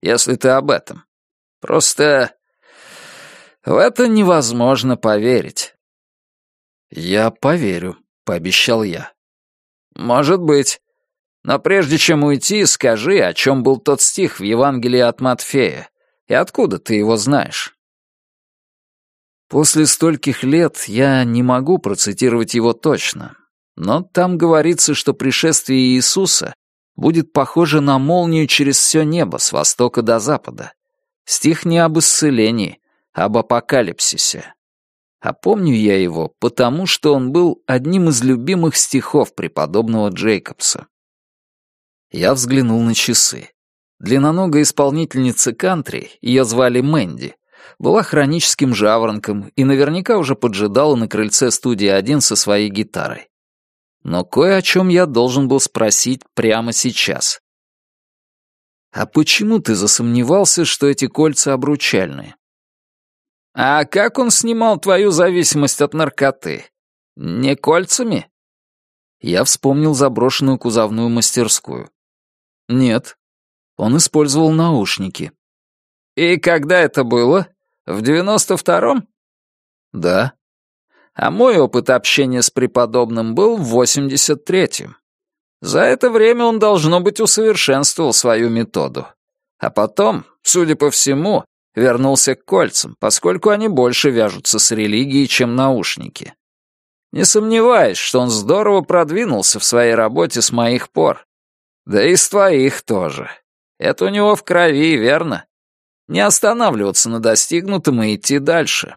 S1: если ты об этом. Просто в это невозможно поверить». «Я поверю», — пообещал я. «Может быть. Но прежде чем уйти, скажи, о чем был тот стих в Евангелии от Матфея, и откуда ты его знаешь?» После стольких лет я не могу процитировать его точно, но там говорится, что пришествие Иисуса будет похоже на молнию через все небо с востока до запада. Стих не об исцелении, а об апокалипсисе. А помню я его, потому что он был одним из любимых стихов преподобного Джейкобса. Я взглянул на часы. Длинноногая исполнительница кантри, ее звали Мэнди, была хроническим жаворонком и наверняка уже поджидала на крыльце студии один со своей гитарой. Но кое о чем я должен был спросить прямо сейчас. «А почему ты засомневался, что эти кольца обручальные?» «А как он снимал твою зависимость от наркоты? Не кольцами?» Я вспомнил заброшенную кузовную мастерскую. «Нет, он использовал наушники». «И когда это было? В девяносто втором?» «Да». «А мой опыт общения с преподобным был в восемьдесят третьем. За это время он, должно быть, усовершенствовал свою методу. А потом, судя по всему, вернулся к кольцам, поскольку они больше вяжутся с религией, чем наушники. Не сомневаюсь, что он здорово продвинулся в своей работе с моих пор. Да и с твоих тоже. Это у него в крови, верно? Не останавливаться на достигнутом и идти дальше».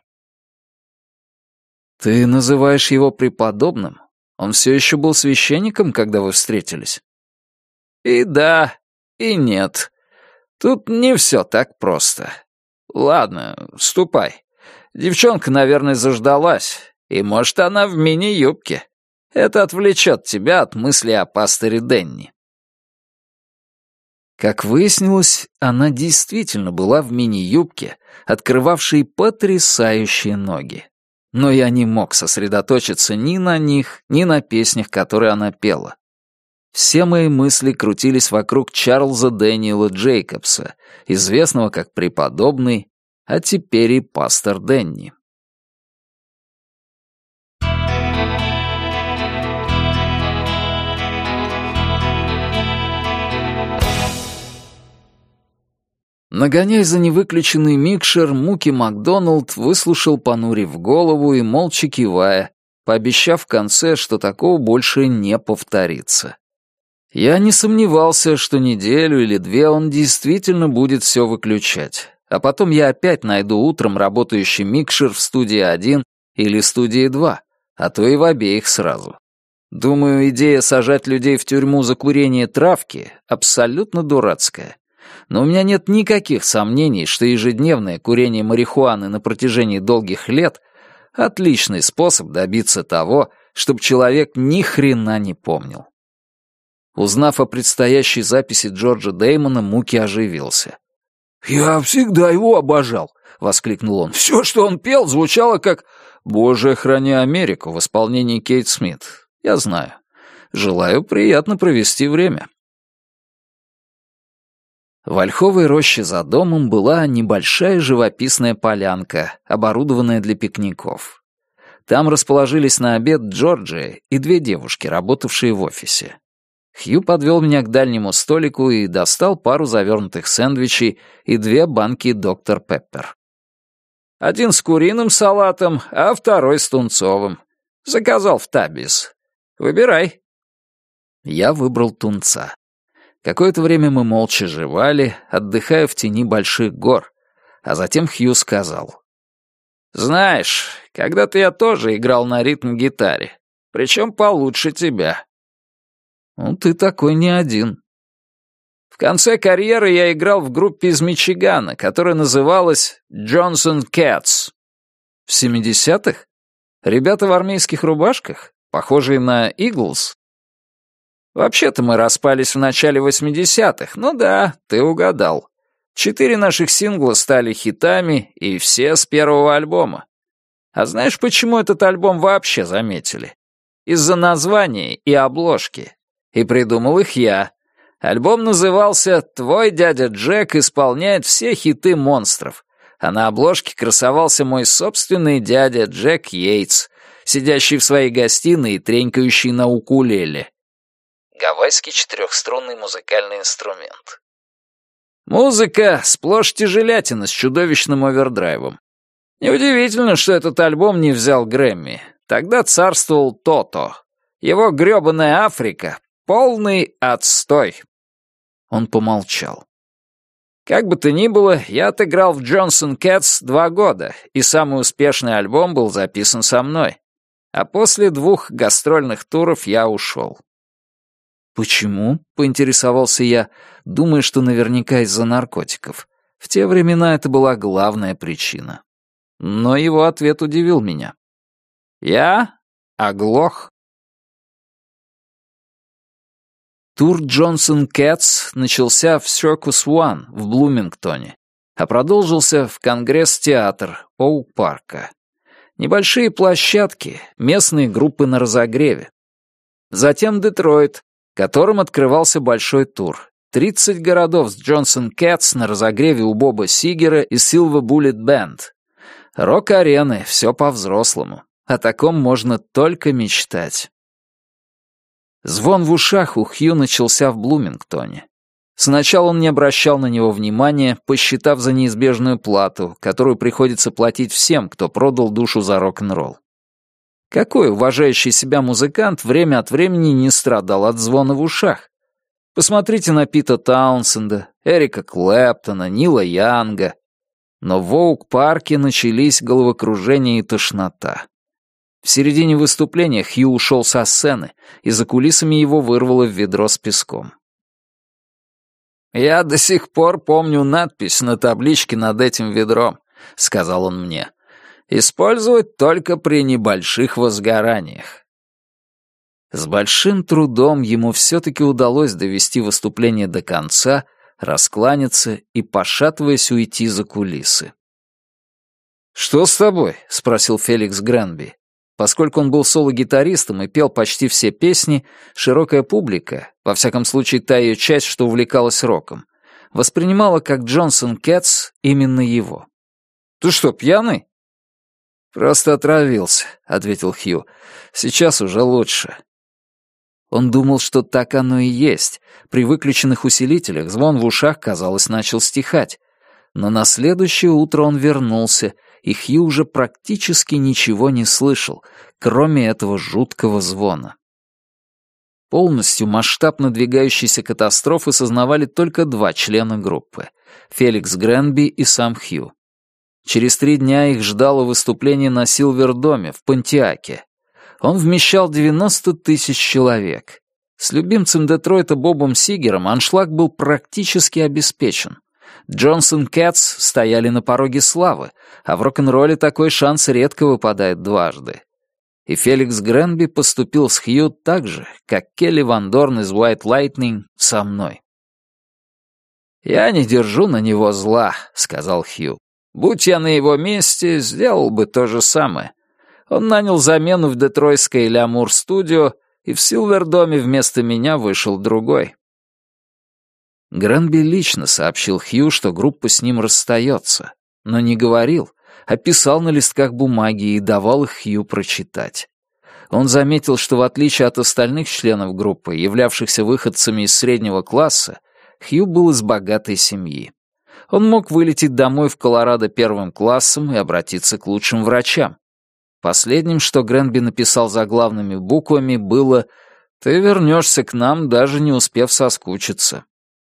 S1: «Ты называешь его преподобным? Он все еще был священником, когда вы встретились?» «И да, и нет. Тут не все так просто. Ладно, ступай. Девчонка, наверное, заждалась, и, может, она в мини-юбке. Это отвлечет тебя от мысли о пасторе Денни». Как выяснилось, она действительно была в мини-юбке, открывавшей потрясающие ноги. Но я не мог сосредоточиться ни на них, ни на песнях, которые она пела. Все мои мысли крутились вокруг Чарльза Дэниела Джейкобса, известного как преподобный, а теперь и пастор Денни. Нагоняя за невыключенный микшер, Муки Макдоналд выслушал, понурив голову и молча кивая, пообещав в конце, что такого больше не повторится. Я не сомневался, что неделю или две он действительно будет все выключать, а потом я опять найду утром работающий микшер в студии один или студии два, а то и в обеих сразу. Думаю, идея сажать людей в тюрьму за курение травки абсолютно дурацкая. Но у меня нет никаких сомнений, что ежедневное курение марихуаны на протяжении долгих лет — отличный способ добиться того, чтобы человек ни хрена не помнил. Узнав о предстоящей записи Джорджа Дэймона, Муки оживился. «Я всегда его обожал», — воскликнул он. «Все, что он пел, звучало как «Боже, храни Америку» в исполнении Кейт Смит. Я знаю. Желаю приятно провести время». В ольховой роще за домом была небольшая живописная полянка, оборудованная для пикников. Там расположились на обед Джорджия и две девушки, работавшие в офисе. Хью подвел меня к дальнему столику и достал пару завернутых сэндвичей и две банки доктор Пеппер. «Один с куриным салатом, а второй с тунцовым. Заказал в Таббис. Выбирай». Я выбрал тунца. Какое-то время мы молча жевали, отдыхая в тени больших гор, а затем Хью сказал. «Знаешь, когда-то я тоже играл на ритм-гитаре, причем получше тебя». «Ну, ты такой не один». «В конце карьеры я играл в группе из Мичигана, которая называлась «Johnson Cats». «В семидесятых? Ребята в армейских рубашках, похожие на Иглс?» «Вообще-то мы распались в начале восьмидесятых, ну да, ты угадал. Четыре наших сингла стали хитами, и все с первого альбома. А знаешь, почему этот альбом вообще заметили? Из-за названия и обложки. И придумал их я.
S2: Альбом назывался «Твой дядя Джек исполняет все хиты монстров», а на обложке красовался мой собственный дядя Джек Йейтс, сидящий в своей гостиной и тренькающий на укулеле. Гавайский четырехструнный музыкальный инструмент. Музыка сплошь тяжелятина с чудовищным овердрайвом. Неудивительно, что этот альбом не взял Грэмми. Тогда царствовал То-То. Его грёбаная Африка — полный отстой. Он помолчал. Как бы то ни было, я отыграл в Джонсон Кэтс два года, и самый успешный альбом был записан со мной. А после двух гастрольных туров я ушел. «Почему?» — поинтересовался я, думая, что наверняка из-за наркотиков. В те времена это была главная причина. Но его ответ удивил меня. «Я оглох». Тур Джонсон Кэтс начался в Circus One в Блумингтоне, а продолжился в Конгресс-театр Оук-парка. Небольшие площадки, местные группы на разогреве. Затем Детройт, которым открывался большой тур. тридцать городов с Джонсон Кэтс на разогреве у Боба Сигера и Silver Bullet Band. Рок-арены, все по-взрослому. О таком можно только мечтать. Звон в ушах у Хью начался в Блумингтоне. Сначала он не обращал на него внимания, посчитав за неизбежную плату, которую приходится платить всем, кто продал душу за рок-н-ролл. Какой уважающий себя музыкант время от времени не страдал от звона в ушах? Посмотрите на Пита Таунсенда, Эрика Клэптона, Нила Янга. Но в Оук-парке начались головокружение и тошнота. В середине выступления Хью ушел со сцены, и за кулисами его вырвало в ведро с песком. «Я до сих пор помню надпись на табличке над этим ведром», — сказал он мне. «Использовать только при небольших возгораниях». С большим трудом ему все-таки удалось довести выступление до конца, раскланяться и, пошатываясь, уйти за кулисы. «Что с тобой?» — спросил Феликс Грэнби. Поскольку он был соло-гитаристом и пел почти все песни, широкая публика, во всяком случае та ее часть, что увлекалась роком, воспринимала как Джонсон Кэтс именно его. «Ты что, пьяный?» «Просто отравился», — ответил Хью. «Сейчас уже лучше». Он думал, что так оно и есть. При выключенных усилителях звон в ушах, казалось, начал стихать. Но на следующее утро он вернулся, и Хью уже практически ничего не слышал, кроме этого жуткого звона. Полностью масштаб надвигающейся катастрофы сознавали только два члена группы — Феликс Грэнби и сам Хью. Через три дня их ждало выступление на Силвердоме в Понтиаке. Он вмещал девяносто тысяч человек. С любимцем Детройта Бобом Сигером аншлаг был практически обеспечен. Джонсон Кэтс стояли на пороге славы, а в рок-н-ролле такой шанс редко выпадает дважды. И Феликс Грэнби поступил с Хью так же, как Келли Ван Дорн из White Lightning со мной. «Я не держу на него зла», — сказал Хью. «Будь я на его месте, сделал бы то же самое. Он нанял замену в детройтской Ля Мур студио, и в Силвердоме вместо меня вышел другой». Грэнби лично сообщил Хью, что группа с ним расстается, но не говорил, а писал на листках бумаги и давал их Хью прочитать. Он заметил, что в отличие от остальных членов группы, являвшихся выходцами из среднего класса, Хью был из богатой семьи. Он мог вылететь домой в Колорадо первым классом и обратиться к лучшим врачам. Последним, что Грэнби написал заглавными буквами, было «Ты вернешься к нам, даже не успев соскучиться».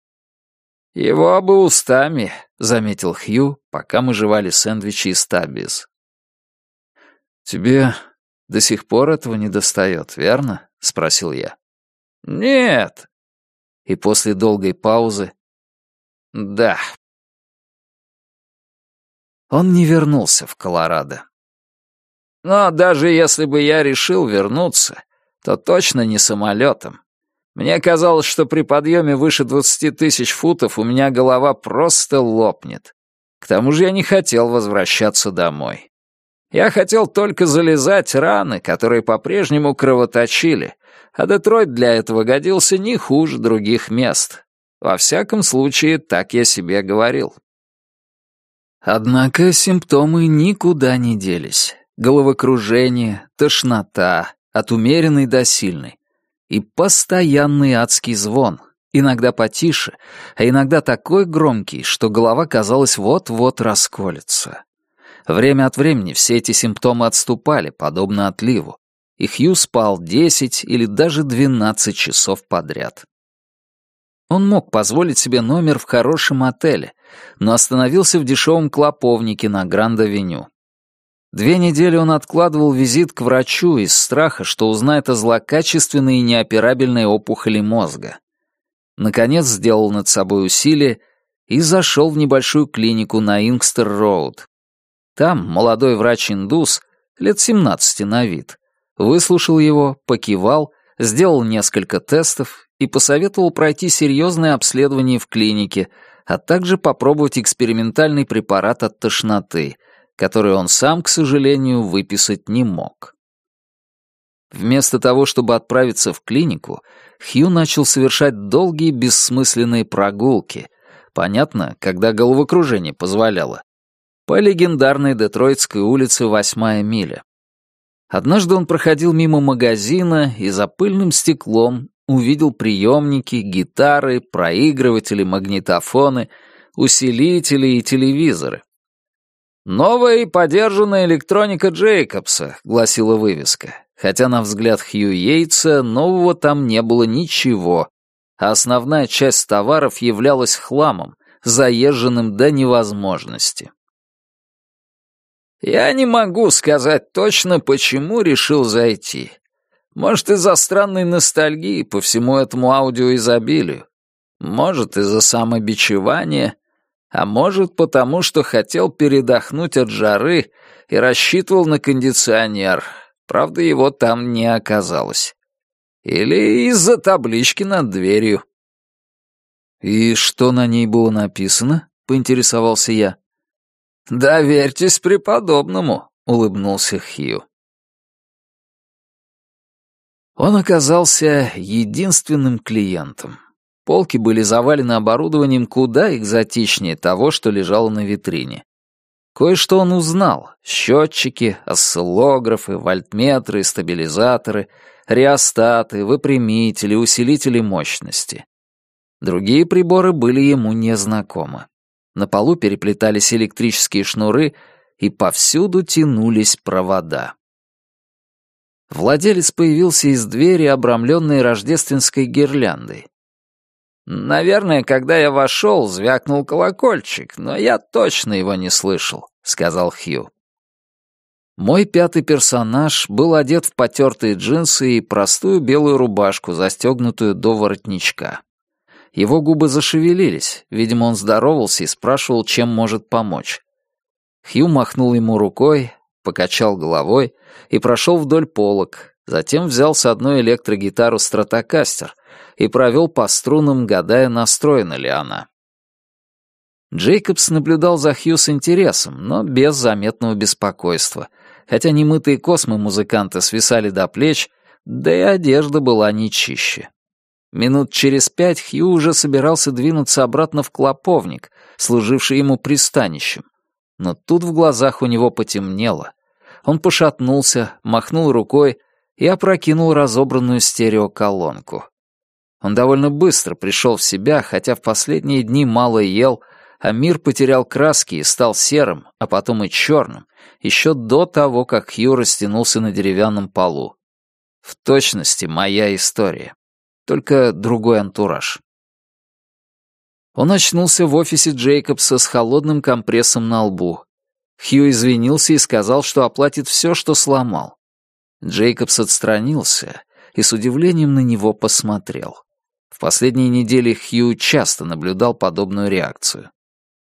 S2: «Его бы устами», — заметил Хью, пока мы жевали сэндвичи из Таббиз. «Тебе до сих пор этого недостает, верно?» — спросил я. «Нет». И после долгой паузы «Да». Он не вернулся в Колорадо. Но даже если бы я решил вернуться, то точно не самолетом. Мне казалось, что при подъеме выше двадцати тысяч футов у меня голова просто лопнет. К тому же я не хотел возвращаться домой. Я хотел только залезать раны, которые по-прежнему кровоточили,
S1: А Детройт для этого годился не хуже других мест. Во всяком случае, так я себе говорил. Однако симптомы никуда не делись. Головокружение, тошнота, от умеренной до сильной. И постоянный адский звон, иногда потише, а иногда такой громкий, что голова, казалось, вот-вот расколется. Время от времени все эти симптомы отступали, подобно отливу, и Хью спал десять или даже двенадцать часов подряд. Он мог позволить себе номер в хорошем отеле, но остановился в дешевом клоповнике на Гранд-авеню. Две недели он откладывал визит к врачу из страха, что узнает о злокачественной и неоперабельной опухоли мозга. Наконец сделал над собой усилие и зашел в небольшую клинику на Ингстер-роуд. Там молодой врач-индус, лет семнадцати на вид, выслушал его, покивал, сделал несколько тестов и посоветовал пройти серьезное обследование в клинике, а также попробовать экспериментальный препарат от тошноты, который он сам, к сожалению, выписать не мог. Вместо того, чтобы отправиться в клинику, Хью начал совершать долгие бессмысленные прогулки, понятно, когда головокружение позволяло, по легендарной Детройтской улице Восьмая миля. Однажды он проходил мимо магазина и за пыльным стеклом увидел приемники, гитары, проигрыватели, магнитофоны, усилители и телевизоры. «Новая и подержанная электроника Джейкобса», — гласила вывеска, хотя на взгляд Хью Йейтса нового там не было ничего, а основная часть товаров являлась хламом, заезженным до невозможности. Я не могу сказать точно, почему решил зайти. Может, из-за странной ностальгии по всему этому аудиоизобилию. Может, из-за самобичевания. А может, потому что хотел передохнуть от жары и рассчитывал на кондиционер. Правда, его там не оказалось. Или из-за таблички над дверью. «И что на ней было написано?» — поинтересовался я. «Доверьтесь преподобному», — улыбнулся Хью. Он оказался единственным клиентом. Полки были завалены оборудованием куда экзотичнее того, что лежало на витрине. Кое-что он узнал — счетчики, осциллографы, вольтметры, стабилизаторы, реостаты, выпрямители, усилители мощности. Другие приборы были ему незнакомы. На полу переплетались электрические шнуры, и повсюду тянулись провода. Владелец появился из двери, обрамленной рождественской гирляндой. «Наверное, когда я вошел, звякнул колокольчик, но я точно его не слышал», — сказал Хью. Мой пятый персонаж был одет в потертые джинсы и простую белую рубашку, застегнутую до воротничка. Его губы зашевелились, видимо, он здоровался и спрашивал, чем может помочь. Хью махнул ему рукой, покачал головой и прошел вдоль полок, затем взял с одной электрогитару Стратокастер и провел по струнам, гадая, настроена ли она. Джейкобс наблюдал за Хью с интересом, но без заметного беспокойства, хотя немытые космы музыканта свисали до плеч, да и одежда была не чище. Минут через пять Хью уже собирался двинуться обратно в клоповник, служивший ему пристанищем. Но тут в глазах у него потемнело. Он пошатнулся, махнул рукой и опрокинул разобранную стереоколонку. Он довольно быстро пришел в себя, хотя в последние дни мало ел, а мир потерял краски и стал серым, а потом и черным, еще до того, как Хью растянулся на деревянном полу. В точности моя история. Только другой антураж. Он очнулся в офисе Джейкобса с холодным компрессом на лбу. Хью извинился и сказал, что оплатит все, что сломал. Джейкобс отстранился и с удивлением на него посмотрел. В последние недели Хью часто наблюдал подобную реакцию.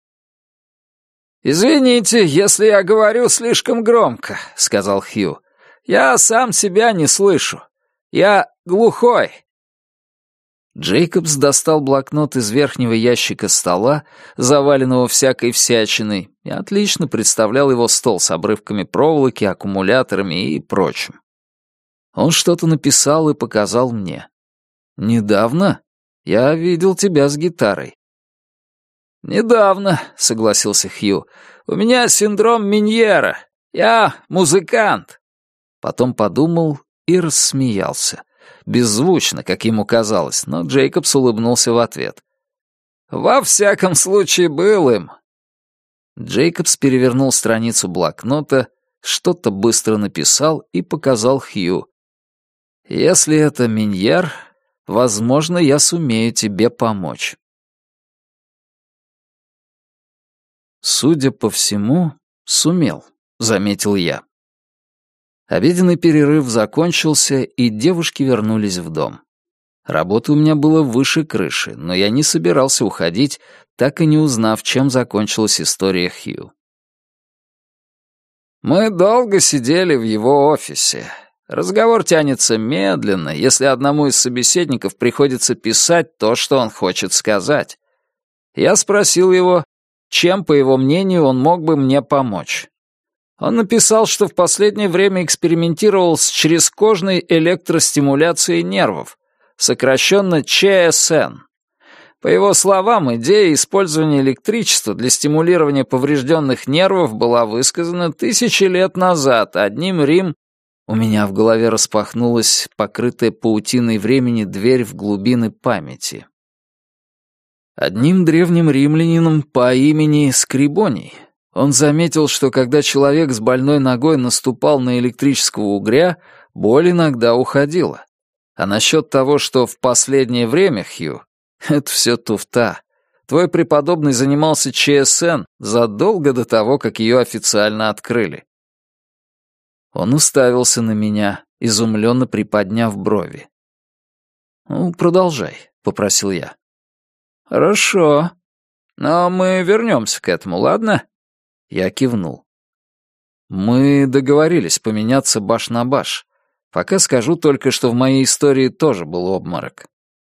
S1: «Извините, если я говорю слишком громко», — сказал Хью. «Я сам себя не слышу. Я глухой». Джейкобс достал блокнот из верхнего ящика стола, заваленного всякой всячиной, и отлично представлял его стол с обрывками проволоки, аккумуляторами и прочим. Он что-то написал и показал мне. «Недавно? Я видел тебя с гитарой».
S2: «Недавно», — согласился Хью. «У меня синдром Меньера. Я музыкант».
S1: Потом подумал и рассмеялся. Беззвучно, как ему казалось, но Джейкобс улыбнулся в ответ.
S2: «Во всяком случае, был им».
S1: Джейкобс перевернул страницу блокнота, что-то быстро написал и показал Хью. «Если это Меньер, возможно, я сумею тебе помочь». Судя по всему, сумел, заметил я. Обеденный перерыв закончился, и девушки вернулись в дом. Работы у меня было выше крыши, но я не собирался уходить, так и не узнав, чем закончилась история Хью.
S2: «Мы долго сидели в его офисе. Разговор тянется медленно, если одному из собеседников приходится писать то, что он хочет сказать. Я спросил его, чем, по его мнению, он мог бы мне помочь. Он написал, что в последнее время экспериментировал с чрезкожной электростимуляцией нервов, сокращенно че эс эн. По его словам, идея использования электричества для стимулирования поврежденных нервов была высказана тысячи лет назад одним Рим... У меня в голове распахнулась покрытая паутиной времени дверь в глубины памяти. Одним древним римлянином по имени Скрибоний. Он заметил, что когда человек с больной ногой наступал на электрического угря, боль иногда уходила. А насчет того, что в последнее время, Хью, это все туфта. Твой преподобный занимался че эс эн задолго до того, как ее официально открыли. Он уставился на меня, изумленно приподняв брови. «Ну, продолжай», — попросил я. «Хорошо. Но мы вернемся к этому, ладно?»
S1: Я кивнул. «Мы договорились поменяться баш на баш. Пока скажу только, что в моей истории тоже был обморок».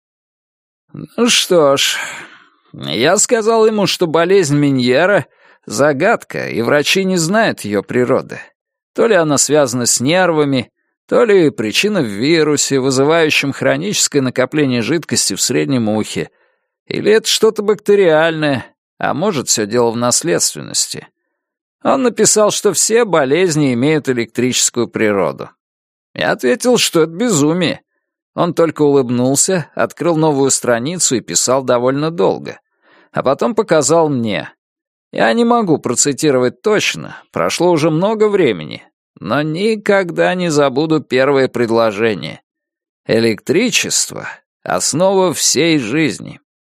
S2: «Ну что ж, я сказал ему, что болезнь Меньера — загадка, и врачи не знают ее природы. То ли она связана с нервами, то ли причина в вирусе, вызывающем хроническое накопление жидкости в среднем ухе, или это что-то бактериальное, а может, все дело в наследственности. Он написал, что все болезни имеют электрическую природу. Я ответил, что это безумие. Он только улыбнулся, открыл новую страницу и писал довольно долго. А потом показал мне. Я не могу процитировать точно, прошло уже много времени, но никогда не забуду первое предложение. Электричество — основа всей жизни.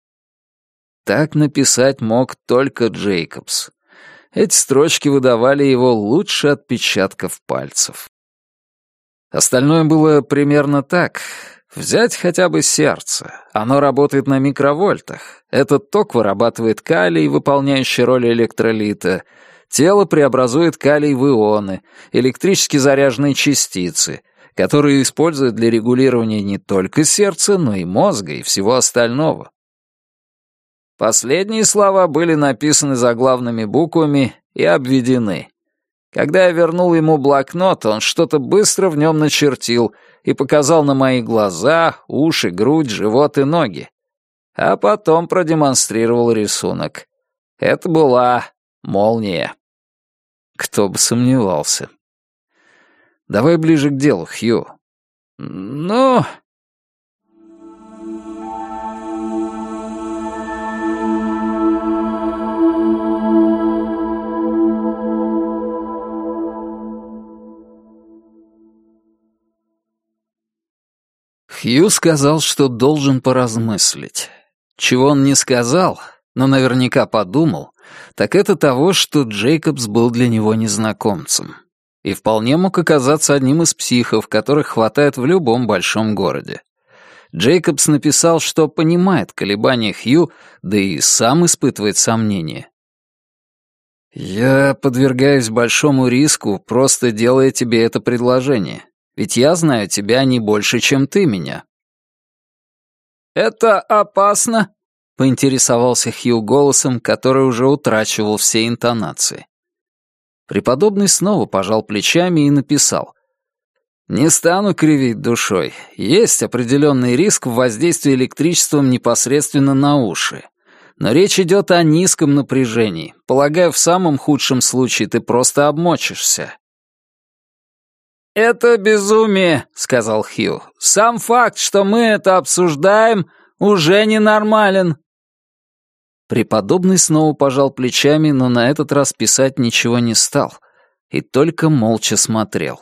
S1: Так написать мог только Джейкобс. Эти строчки выдавали его лучше отпечатков пальцев. Остальное было примерно так. Взять хотя бы сердце. Оно работает на микровольтах. Этот ток вырабатывает калий, выполняющий роль электролита. Тело преобразует калий в ионы, электрически заряженные частицы, которые используют для регулирования не только сердца, но и мозга и всего остального.
S2: Последние слова были написаны заглавными буквами и обведены. Когда я вернул ему блокнот, он что-то быстро в нем начертил и показал на мои глаза, уши, грудь, живот и ноги. А потом продемонстрировал рисунок. Это была молния.
S1: Кто бы сомневался. Давай ближе к делу, Хью.
S2: Ну...
S1: Хью сказал, что должен поразмыслить. Чего он не сказал, но наверняка подумал, так это того, что Джейкобс был для него незнакомцем. И вполне мог оказаться одним из психов, которых хватает в любом большом городе. Джейкобс написал, что понимает колебания Хью, да и сам испытывает сомнения. «Я подвергаюсь большому риску, просто делая тебе это предложение. Ведь я знаю тебя не больше, чем ты меня».
S2: «Это опасно?»
S1: — поинтересовался Хью голосом, который уже утрачивал все интонации. Преподобный снова пожал плечами и написал. Не стану кривить душой. Есть определенный риск в воздействии электричеством непосредственно на уши. Но речь идет о низком напряжении. Полагаю, в самом худшем случае ты просто обмочишься. «Это безумие», — сказал Хью. «Сам факт, что мы это обсуждаем, уже ненормален». Преподобный снова пожал плечами, но на этот раз писать ничего не стал и только молча смотрел.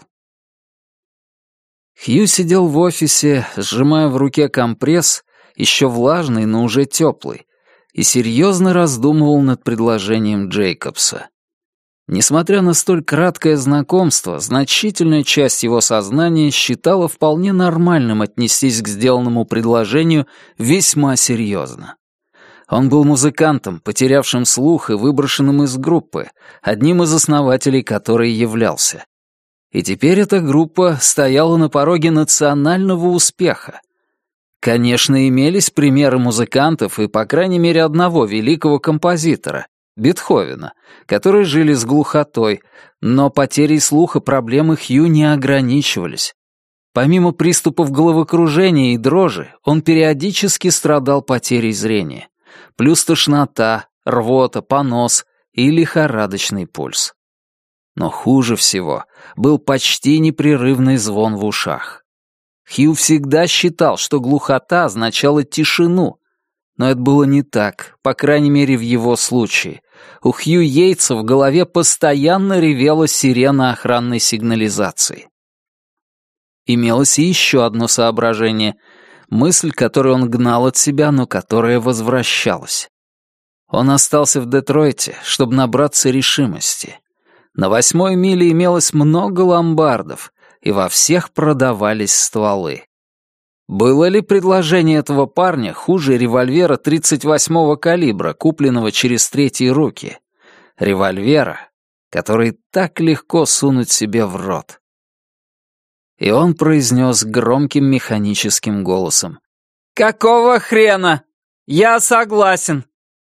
S1: Хью сидел в офисе, сжимая в руке компресс, еще влажный, но уже теплый, и серьезно раздумывал над предложением Джейкобса. Несмотря на столь краткое знакомство, значительная часть его сознания считала вполне нормальным отнестись к сделанному предложению весьма серьезно. Он был музыкантом, потерявшим слух и выброшенным из группы, одним из основателей которой являлся. И теперь эта группа стояла на пороге национального успеха. Конечно, имелись примеры музыкантов и, по крайней мере, одного великого композитора, Бетховена, которые жили с глухотой, но потерей слуха проблемы Хью не ограничивались. Помимо приступов головокружения и дрожи, он периодически страдал потерей зрения, плюс тошнота, рвота, понос и лихорадочный пульс. Но хуже всего был почти непрерывный звон в ушах. Хью всегда считал, что глухота означала тишину, но это было не так, по крайней мере в его случае. У Хью Йейтса в голове постоянно ревела сирена охранной сигнализации. Имелось и еще одно соображение, мысль, которую он гнал от себя, но которая возвращалась. Он остался в Детройте, чтобы набраться решимости. На восьмой миле имелось много ломбардов, и во всех продавались стволы. Было ли предложение этого парня хуже револьвера тридцать восьмого калибра, купленного через третьи руки? Револьвера, который так легко сунуть себе в рот. И он произнес громким механическим голосом: «Какого хрена? Я согласен!»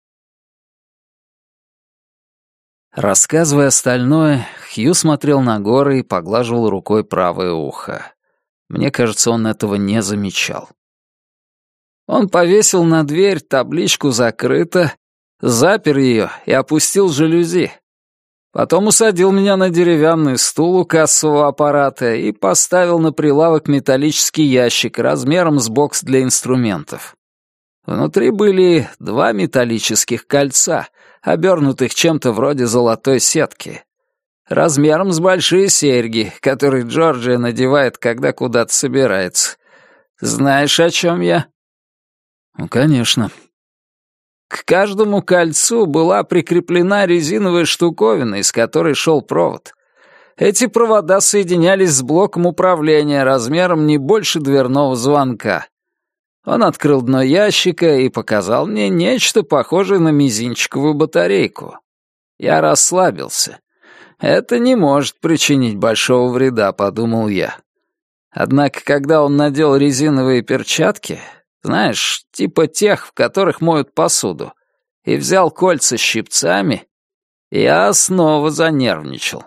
S1: Рассказывая остальное, Хью смотрел на горы и поглаживал рукой правое ухо. Мне кажется, он этого не замечал. Он повесил на дверь табличку «Закрыто», запер ее и опустил жалюзи. Потом усадил меня на деревянный стул у кассового аппарата и поставил на прилавок металлический ящик размером с бокс для инструментов. Внутри были два металлических кольца, обернутых чем-то вроде золотой сетки, размером с большие серьги, которые Джорджия надевает, когда куда-то собирается. Знаешь, о чем я? Ну, конечно. К каждому кольцу была прикреплена резиновая штуковина, из которой шел провод. Эти провода соединялись с блоком управления размером не больше дверного звонка. Он открыл дно ящика и показал мне нечто похожее на мизинчиковую батарейку. Я расслабился. «Это не может причинить большого вреда», — подумал я. Однако, когда он надел резиновые перчатки, знаешь, типа тех, в которых моют посуду, и взял кольца щипцами, я снова занервничал.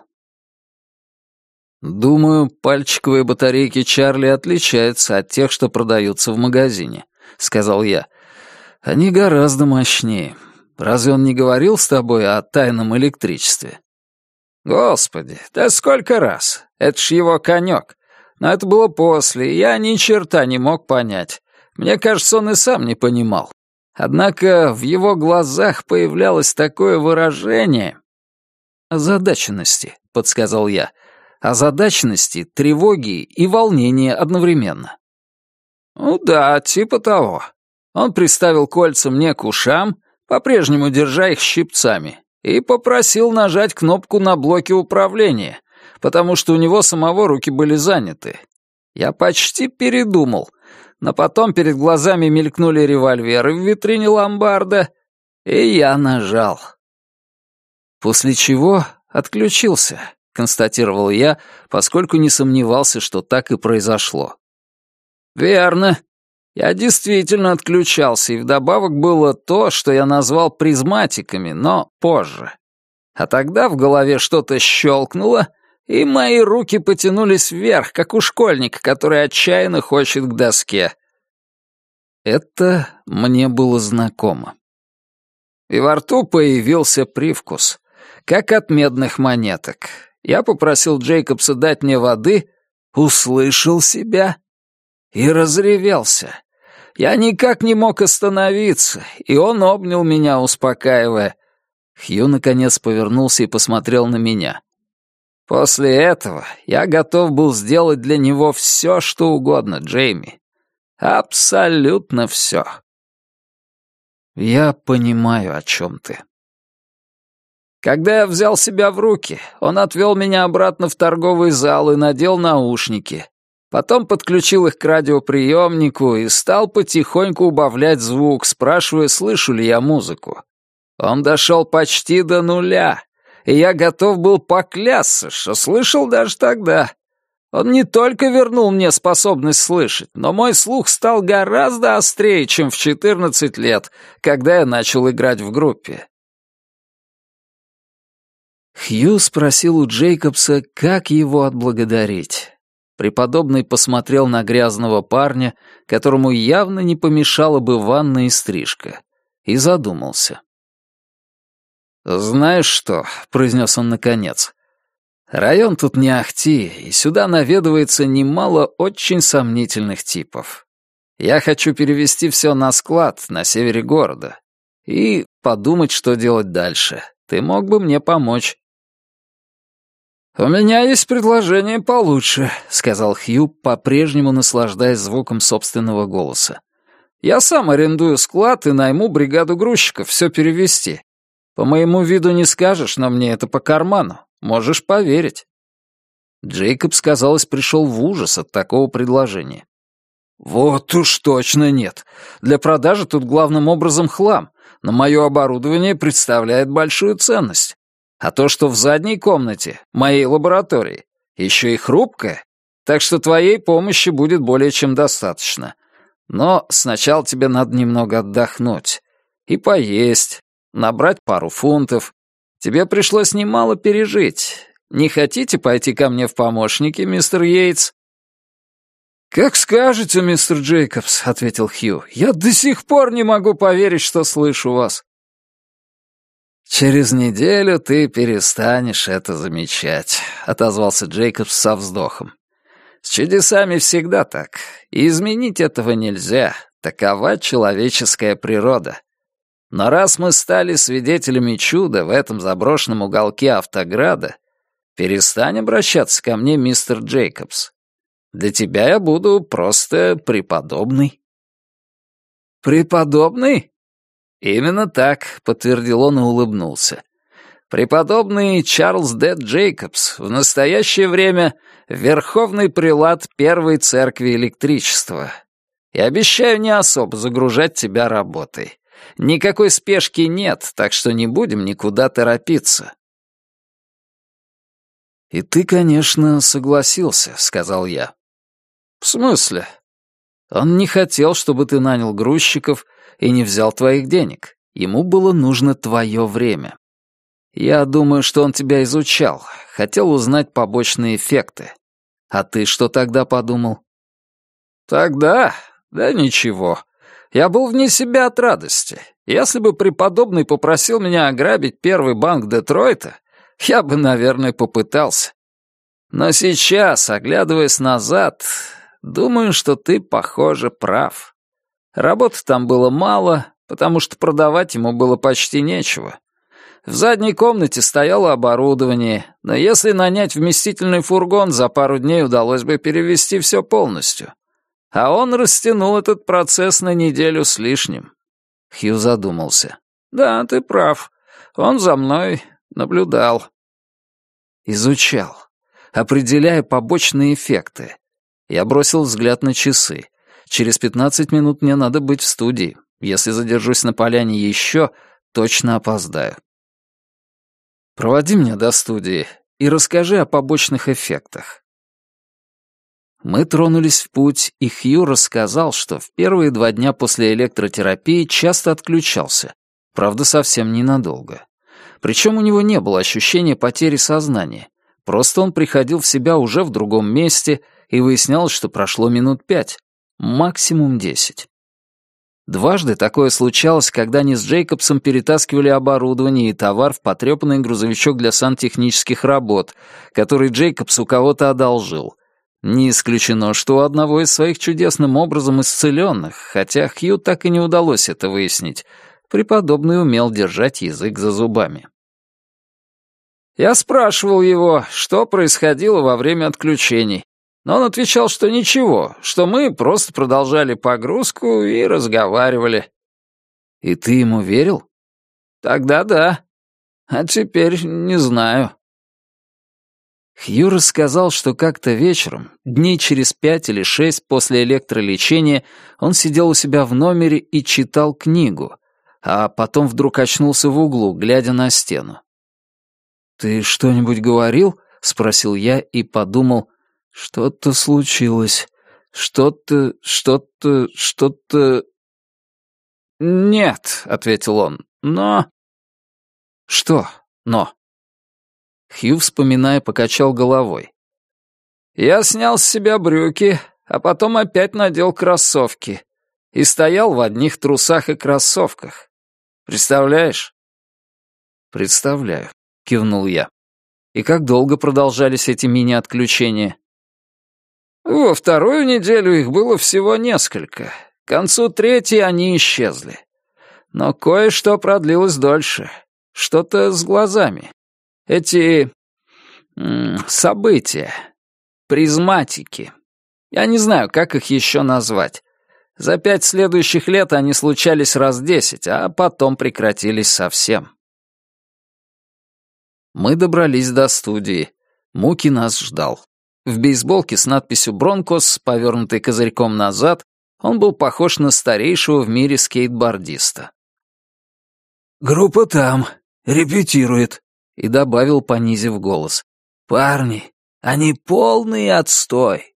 S1: «Думаю, пальчиковые батарейки Чарли отличаются от тех, что продаются в магазине», — сказал я. «Они гораздо мощнее. Разве он не говорил с тобой о тайном электричестве?» «Господи, да сколько раз! Это ж его конек. Но это было после, и я ни черта не мог понять. Мне кажется, он и сам не понимал. Однако в его глазах появлялось такое выражение...» «Озадаченности», — подсказал я. «Озадаченности, тревоги и волнения одновременно». «Ну да, типа того». Он приставил кольца мне к ушам, по-прежнему держа их щипцами, и попросил нажать кнопку на блоке управления, потому что у него самого руки были заняты. Я почти передумал, но потом перед глазами мелькнули револьверы в витрине ломбарда, и я нажал. После чего отключился, констатировал я, поскольку не сомневался, что так и произошло. «Верно. Я действительно отключался, и вдобавок было то, что я назвал призматиками, но позже. А тогда в голове что-то щелкнуло,
S2: и мои руки потянулись вверх, как у школьника, который отчаянно хочет к доске.
S1: Это мне было знакомо.
S2: И во рту появился привкус, как от медных монеток. Я попросил Джейкобса дать мне воды, услышал себя и разревелся. Я никак не мог остановиться, и он обнял меня, успокаивая.
S1: Хью наконец повернулся и посмотрел на меня.
S2: После этого я готов был сделать для него все, что угодно, Джейми. Абсолютно все.
S1: Я понимаю, о чем ты.
S2: Когда я взял себя в руки, он отвел меня обратно в торговый зал и надел наушники. Потом подключил их к радиоприемнику и стал потихоньку убавлять звук, спрашивая, слышу ли я музыку. Он дошел почти до нуля, и я готов был поклясться, что слышал даже тогда. Он не только вернул мне способность слышать, но мой слух стал гораздо острее, чем в четырнадцать лет, когда я начал играть в группе.
S1: Хью спросил у Джейкобса, как его отблагодарить. Преподобный посмотрел на грязного парня, которому явно не помешала бы ванна и стрижка, и задумался. «Знаешь что?» — произнес он наконец. «Район тут не ахти, и сюда наведывается немало очень сомнительных типов. Я хочу перевести все на склад на севере города и подумать, что делать дальше. Ты мог бы мне помочь».
S2: «У меня есть предложение получше», —
S1: сказал Хью, по-прежнему наслаждаясь звуком собственного голоса.
S2: «Я сам арендую склад и найму бригаду грузчиков все перевезти. По моему виду не скажешь, но мне это по карману. Можешь поверить».
S1: Джейкобс, казалось, пришел в ужас от такого предложения.
S2: «Вот уж точно нет. Для продажи тут главным образом хлам, но мое оборудование представляет большую ценность. А то, что в задней комнате, моей лаборатории, еще и хрупкое, так что твоей помощи будет более чем достаточно. Но сначала тебе надо немного отдохнуть и поесть, набрать пару фунтов. Тебе пришлось немало пережить. Не хотите пойти ко мне в помощники, мистер Йейтс?» «Как скажете, мистер Джейкобс», — ответил Хью. «Я до сих пор не могу поверить, что слышу вас».
S1: «Через неделю ты перестанешь это замечать», — отозвался Джейкобс со вздохом. «С чудесами всегда так, и изменить этого нельзя, такова человеческая природа. Но раз мы стали свидетелями чуда в этом заброшенном уголке Автограда, перестань обращаться ко мне, мистер Джейкобс. Для тебя я буду просто преподобный».
S2: «Преподобный?»
S1: «Именно так», — подтвердил он и улыбнулся. «Преподобный Чарльз Дэд Джейкобс в настоящее время верховный прелат Первой Церкви Электричества. И обещаю не особо загружать тебя работой. Никакой спешки нет, так что не будем никуда торопиться». «И ты, конечно, согласился», — сказал я.
S2: «В смысле?»
S1: «Он не хотел, чтобы ты нанял грузчиков и не взял твоих денег. Ему было нужно твое время. Я думаю, что он тебя изучал, хотел узнать побочные эффекты. А ты что тогда подумал?»
S2: «Тогда? Да ничего. Я был вне себя от радости. Если бы преподобный попросил меня ограбить первый банк Детройта, я бы, наверное, попытался. Но сейчас, оглядываясь назад, думаю, что ты, похоже, прав. Работы там было мало, потому что продавать ему было почти нечего. В задней комнате стояло оборудование, но если нанять вместительный фургон, за пару дней удалось бы перевезти все полностью. А он растянул этот процесс на неделю с лишним».
S1: Хью задумался.
S2: «Да, ты прав. Он за мной наблюдал».
S1: «Изучал, определяя побочные эффекты». Я бросил взгляд на часы. Через пятнадцать минут мне надо быть в студии. Если задержусь на поляне еще, точно опоздаю. Проводи меня до студии и расскажи о побочных эффектах. Мы тронулись в путь, и Хью рассказал, что в первые два дня после электротерапии часто отключался, правда, совсем ненадолго. Причем у него не было ощущения потери сознания, Просто он приходил в себя уже в другом месте, и выяснялось, что прошло минут пять, максимум десять. Дважды такое случалось, когда они с Джейкобсом перетаскивали оборудование и товар в потрепанный грузовичок для сантехнических работ, который Джейкобс у кого-то одолжил. Не исключено, что у одного из своих чудесным образом исцеленных, хотя Хью так и не удалось это выяснить, преподобный умел держать язык за зубами. Я спрашивал его, что происходило во время отключений, но он отвечал, что ничего, что мы просто продолжали погрузку и разговаривали. И ты ему верил? Тогда да. А теперь не знаю. Хью рассказал, что как-то вечером, дней через пять или шесть после электролечения, он сидел у себя в номере и читал книгу, а потом вдруг очнулся в углу, глядя на стену. «Ты что-нибудь говорил?» — спросил я и подумал, что-то случилось, что-то, что-то, что-то... «Нет», — ответил он, — «но...» «Что «но»?» Хью, вспоминая, покачал головой. «Я снял с себя брюки, а потом опять надел кроссовки и стоял в одних трусах и кроссовках. Представляешь?» «Представляю», — кивнул я. «И как долго продолжались эти мини-отключения?» «Во вторую неделю их было всего несколько. К концу третьей они исчезли. Но кое-что продлилось дольше. Что-то с глазами. Эти... М, события. Призматики. Я не знаю, как их еще назвать. За пять следующих лет они случались раз десять, а потом прекратились совсем». Мы добрались до студии. Муки нас ждал. В бейсболке с надписью «Бронкос», повернутой козырьком назад, он был похож на старейшего в мире скейтбордиста. «Группа там, репетирует», — и добавил, понизив голос. «Парни, они полный отстой».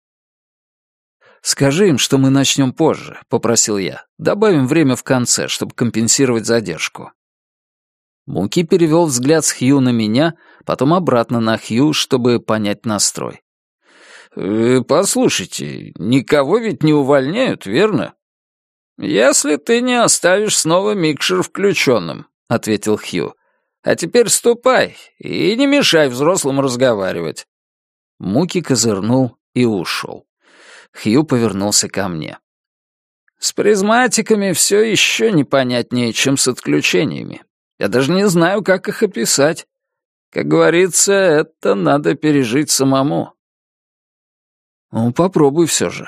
S1: «Скажи им, что мы начнем позже», — попросил я. «Добавим время в конце, чтобы компенсировать задержку». Муки перевел взгляд с Хью на меня, потом обратно на Хью, чтобы понять настрой. «Э, «Послушайте, никого ведь не увольняют, верно?» «Если ты не оставишь снова микшер включенным», — ответил Хью. «А теперь ступай и не мешай взрослым разговаривать». Муки козырнул и ушел. Хью повернулся ко мне. «С призматиками все еще непонятнее, чем с отключениями. Я даже не знаю, как их описать. Как говорится, это надо пережить самому». «Ну, попробуй все же».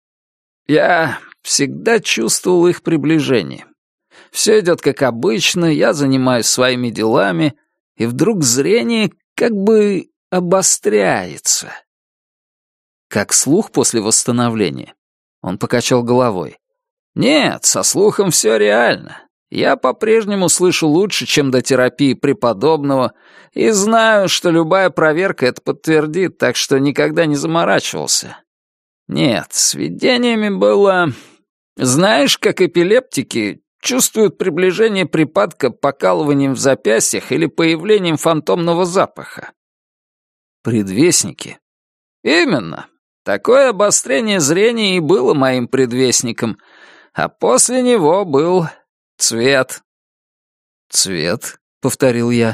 S1: «Я всегда чувствовал их приближение. Все идет как обычно, я занимаюсь своими делами, и вдруг зрение как бы обостряется». «Как слух после восстановления?» Он покачал головой. «Нет, со слухом все реально. Я по-прежнему слышу лучше, чем до терапии преподобного, и знаю, что любая проверка это подтвердит, так что никогда не заморачивался. Нет, с видениями было... Знаешь, как эпилептики чувствуют приближение припадка покалыванием в запястьях или появлением фантомного запаха?» «Предвестники?» «Именно. Такое обострение зрения и было моим предвестником, а после него был... цвет». «Цвет?» — повторил я.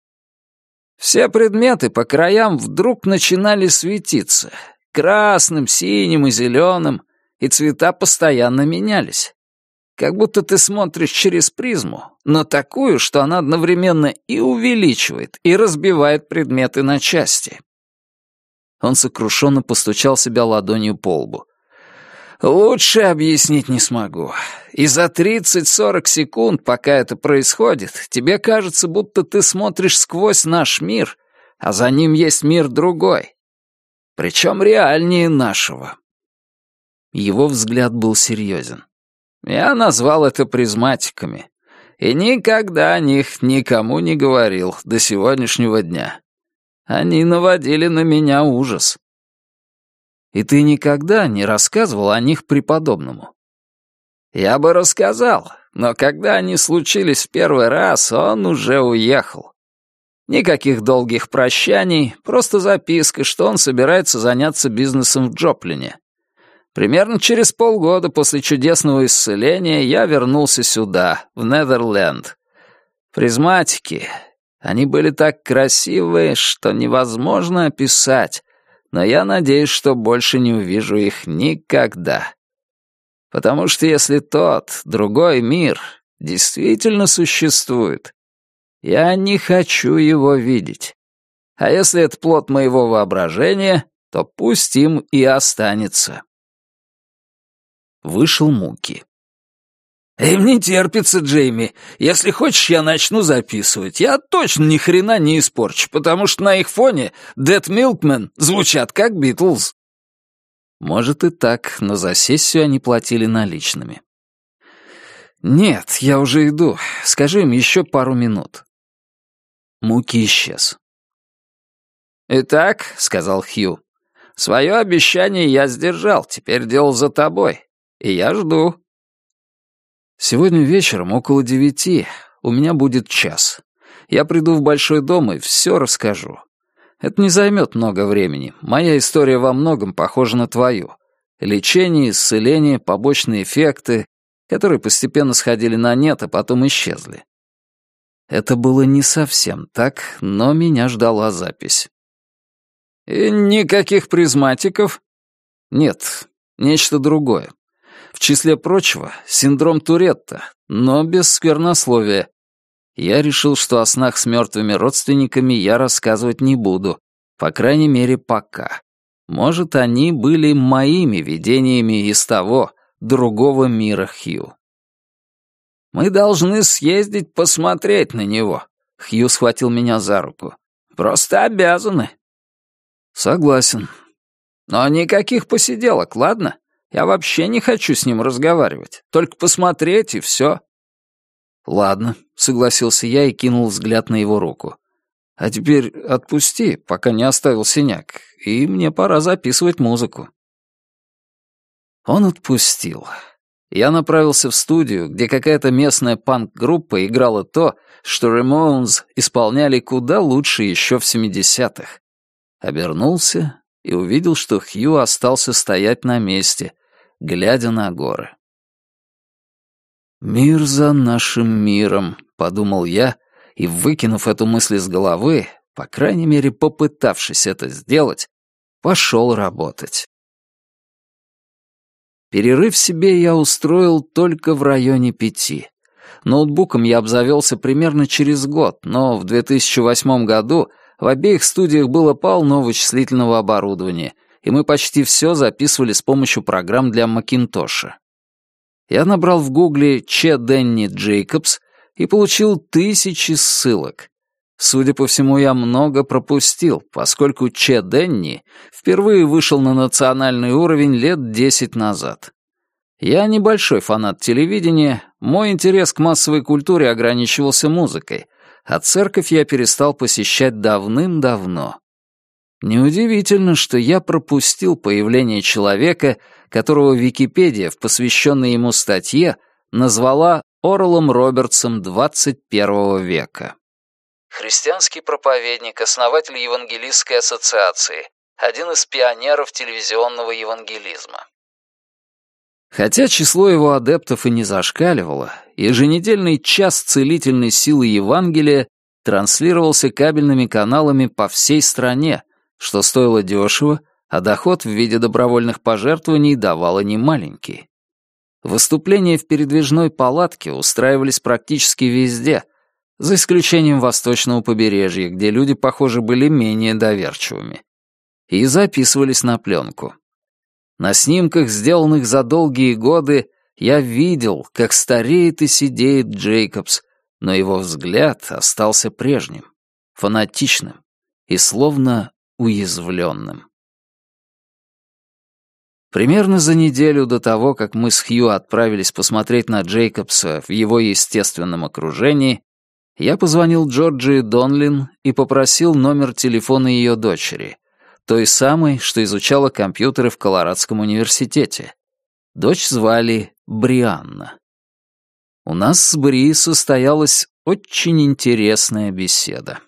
S1: «Все предметы по краям вдруг начинали светиться. Красным, синим и зеленым, и цвета постоянно менялись. Как будто ты смотришь через призму, но такую, что она одновременно и увеличивает, и разбивает предметы на части». Он сокрушенно постучал себя ладонью по лбу. «Лучше объяснить не смогу. И за тридцать-сорок секунд, пока это происходит, тебе кажется, будто ты смотришь сквозь наш мир, а за ним есть мир другой. Причем реальнее нашего». Его взгляд был серьезен. Я назвал это призматиками. И никогда о них никому не говорил до сегодняшнего дня. Они наводили на меня ужас. «И ты никогда не рассказывал о них преподобному?» «Я бы рассказал, но когда они случились в первый раз, он уже уехал. Никаких долгих прощаний, просто записка, что он собирается заняться бизнесом в Джоплине. Примерно через полгода после чудесного исцеления я вернулся сюда, в Нидерленд. Призматики, они были так красивые, что невозможно описать, но я надеюсь, что больше не увижу их никогда. Потому что если тот, другой мир, действительно существует, я не хочу его видеть. А если это плод моего воображения, то пусть им и останется. Вышел Муки. «Им не терпится, Джейми. Если хочешь, я начну записывать. Я точно ни хрена не испорчу, потому что на их фоне Dead Milkmen звучат как Битлз». Может и так, но за сессию они платили наличными. «Нет, я уже иду. Скажи им еще пару минут». Муки исчез. «Итак», — сказал Хью, — «свое обещание я сдержал, теперь дело за тобой, и я жду». «Сегодня вечером около девяти у меня будет час. Я приду в большой дом и все расскажу. Это не займет много времени, моя история во многом похожа на твою. Лечение, исцеление, побочные эффекты, которые постепенно сходили на нет, а потом исчезли. Это было не совсем так, но меня ждала запись. «И никаких призматиков?» «Нет, нечто другое. В числе прочего, синдром Туретта, но без сквернословия. Я решил, что о снах с мертвыми родственниками я рассказывать не буду, по крайней мере, пока. Может, они были моими видениями из того, другого мира Хью». «Мы должны съездить посмотреть на него», — Хью схватил меня за руку. «Просто обязаны». «Согласен. Но никаких посиделок, ладно? Я вообще не хочу с ним разговаривать. Только посмотреть и все». «Ладно», — согласился я и кинул взгляд на его руку. «А теперь отпусти, пока не оставил синяк, и мне пора записывать музыку». Он отпустил. Я направился в студию, где какая-то местная панк-группа играла то, что Ramones исполняли куда лучше еще в семидесятых. Обернулся и увидел, что Хью остался стоять на месте, глядя на горы. «Мир за нашим миром», — подумал я, и, выкинув эту мысль из головы, по крайней мере, попытавшись это сделать, пошел работать. Перерыв себе я устроил только в районе пяти. Ноутбуком я обзавелся примерно через год, но в две тысячи восьмом году в обеих студиях было полно вычислительного оборудования, и мы почти все записывали с помощью программ для Макинтоша. Я набрал в гугле «Че Денни Джейкобс» и получил тысячи ссылок. Судя по всему, я много пропустил, поскольку Че Денни впервые вышел на национальный уровень лет десять назад. Я небольшой фанат телевидения, мой интерес к массовой культуре ограничивался музыкой, а церковь я перестал посещать давным-давно. Неудивительно, что я пропустил появление человека, которого Википедия в посвященной ему статье назвала Орелом Робертсом двадцать первого века. Христианский проповедник, основатель Евангелистской ассоциации, один из пионеров телевизионного евангелизма. Хотя число его адептов и не зашкаливало, еженедельный час целительной силы Евангелия транслировался кабельными каналами по всей стране, что стоило дешево, а доход в виде добровольных пожертвований давало немаленький. Выступления в передвижной палатке устраивались практически везде, за исключением восточного побережья, где люди, похоже, были менее доверчивыми, и записывались на пленку. На снимках, сделанных за долгие годы, я видел, как стареет и седеет Джейкобс, но его взгляд остался прежним, фанатичным и словно уязвленным. Примерно за неделю до того, как мы с Хью отправились посмотреть на Джейкобса в его естественном окружении, я позвонил Джорджии Донлин и попросил номер телефона ее дочери, той самой, что изучала компьютеры в Колорадском университете. Дочь звали Брианна. У нас с Бри состоялась очень интересная беседа.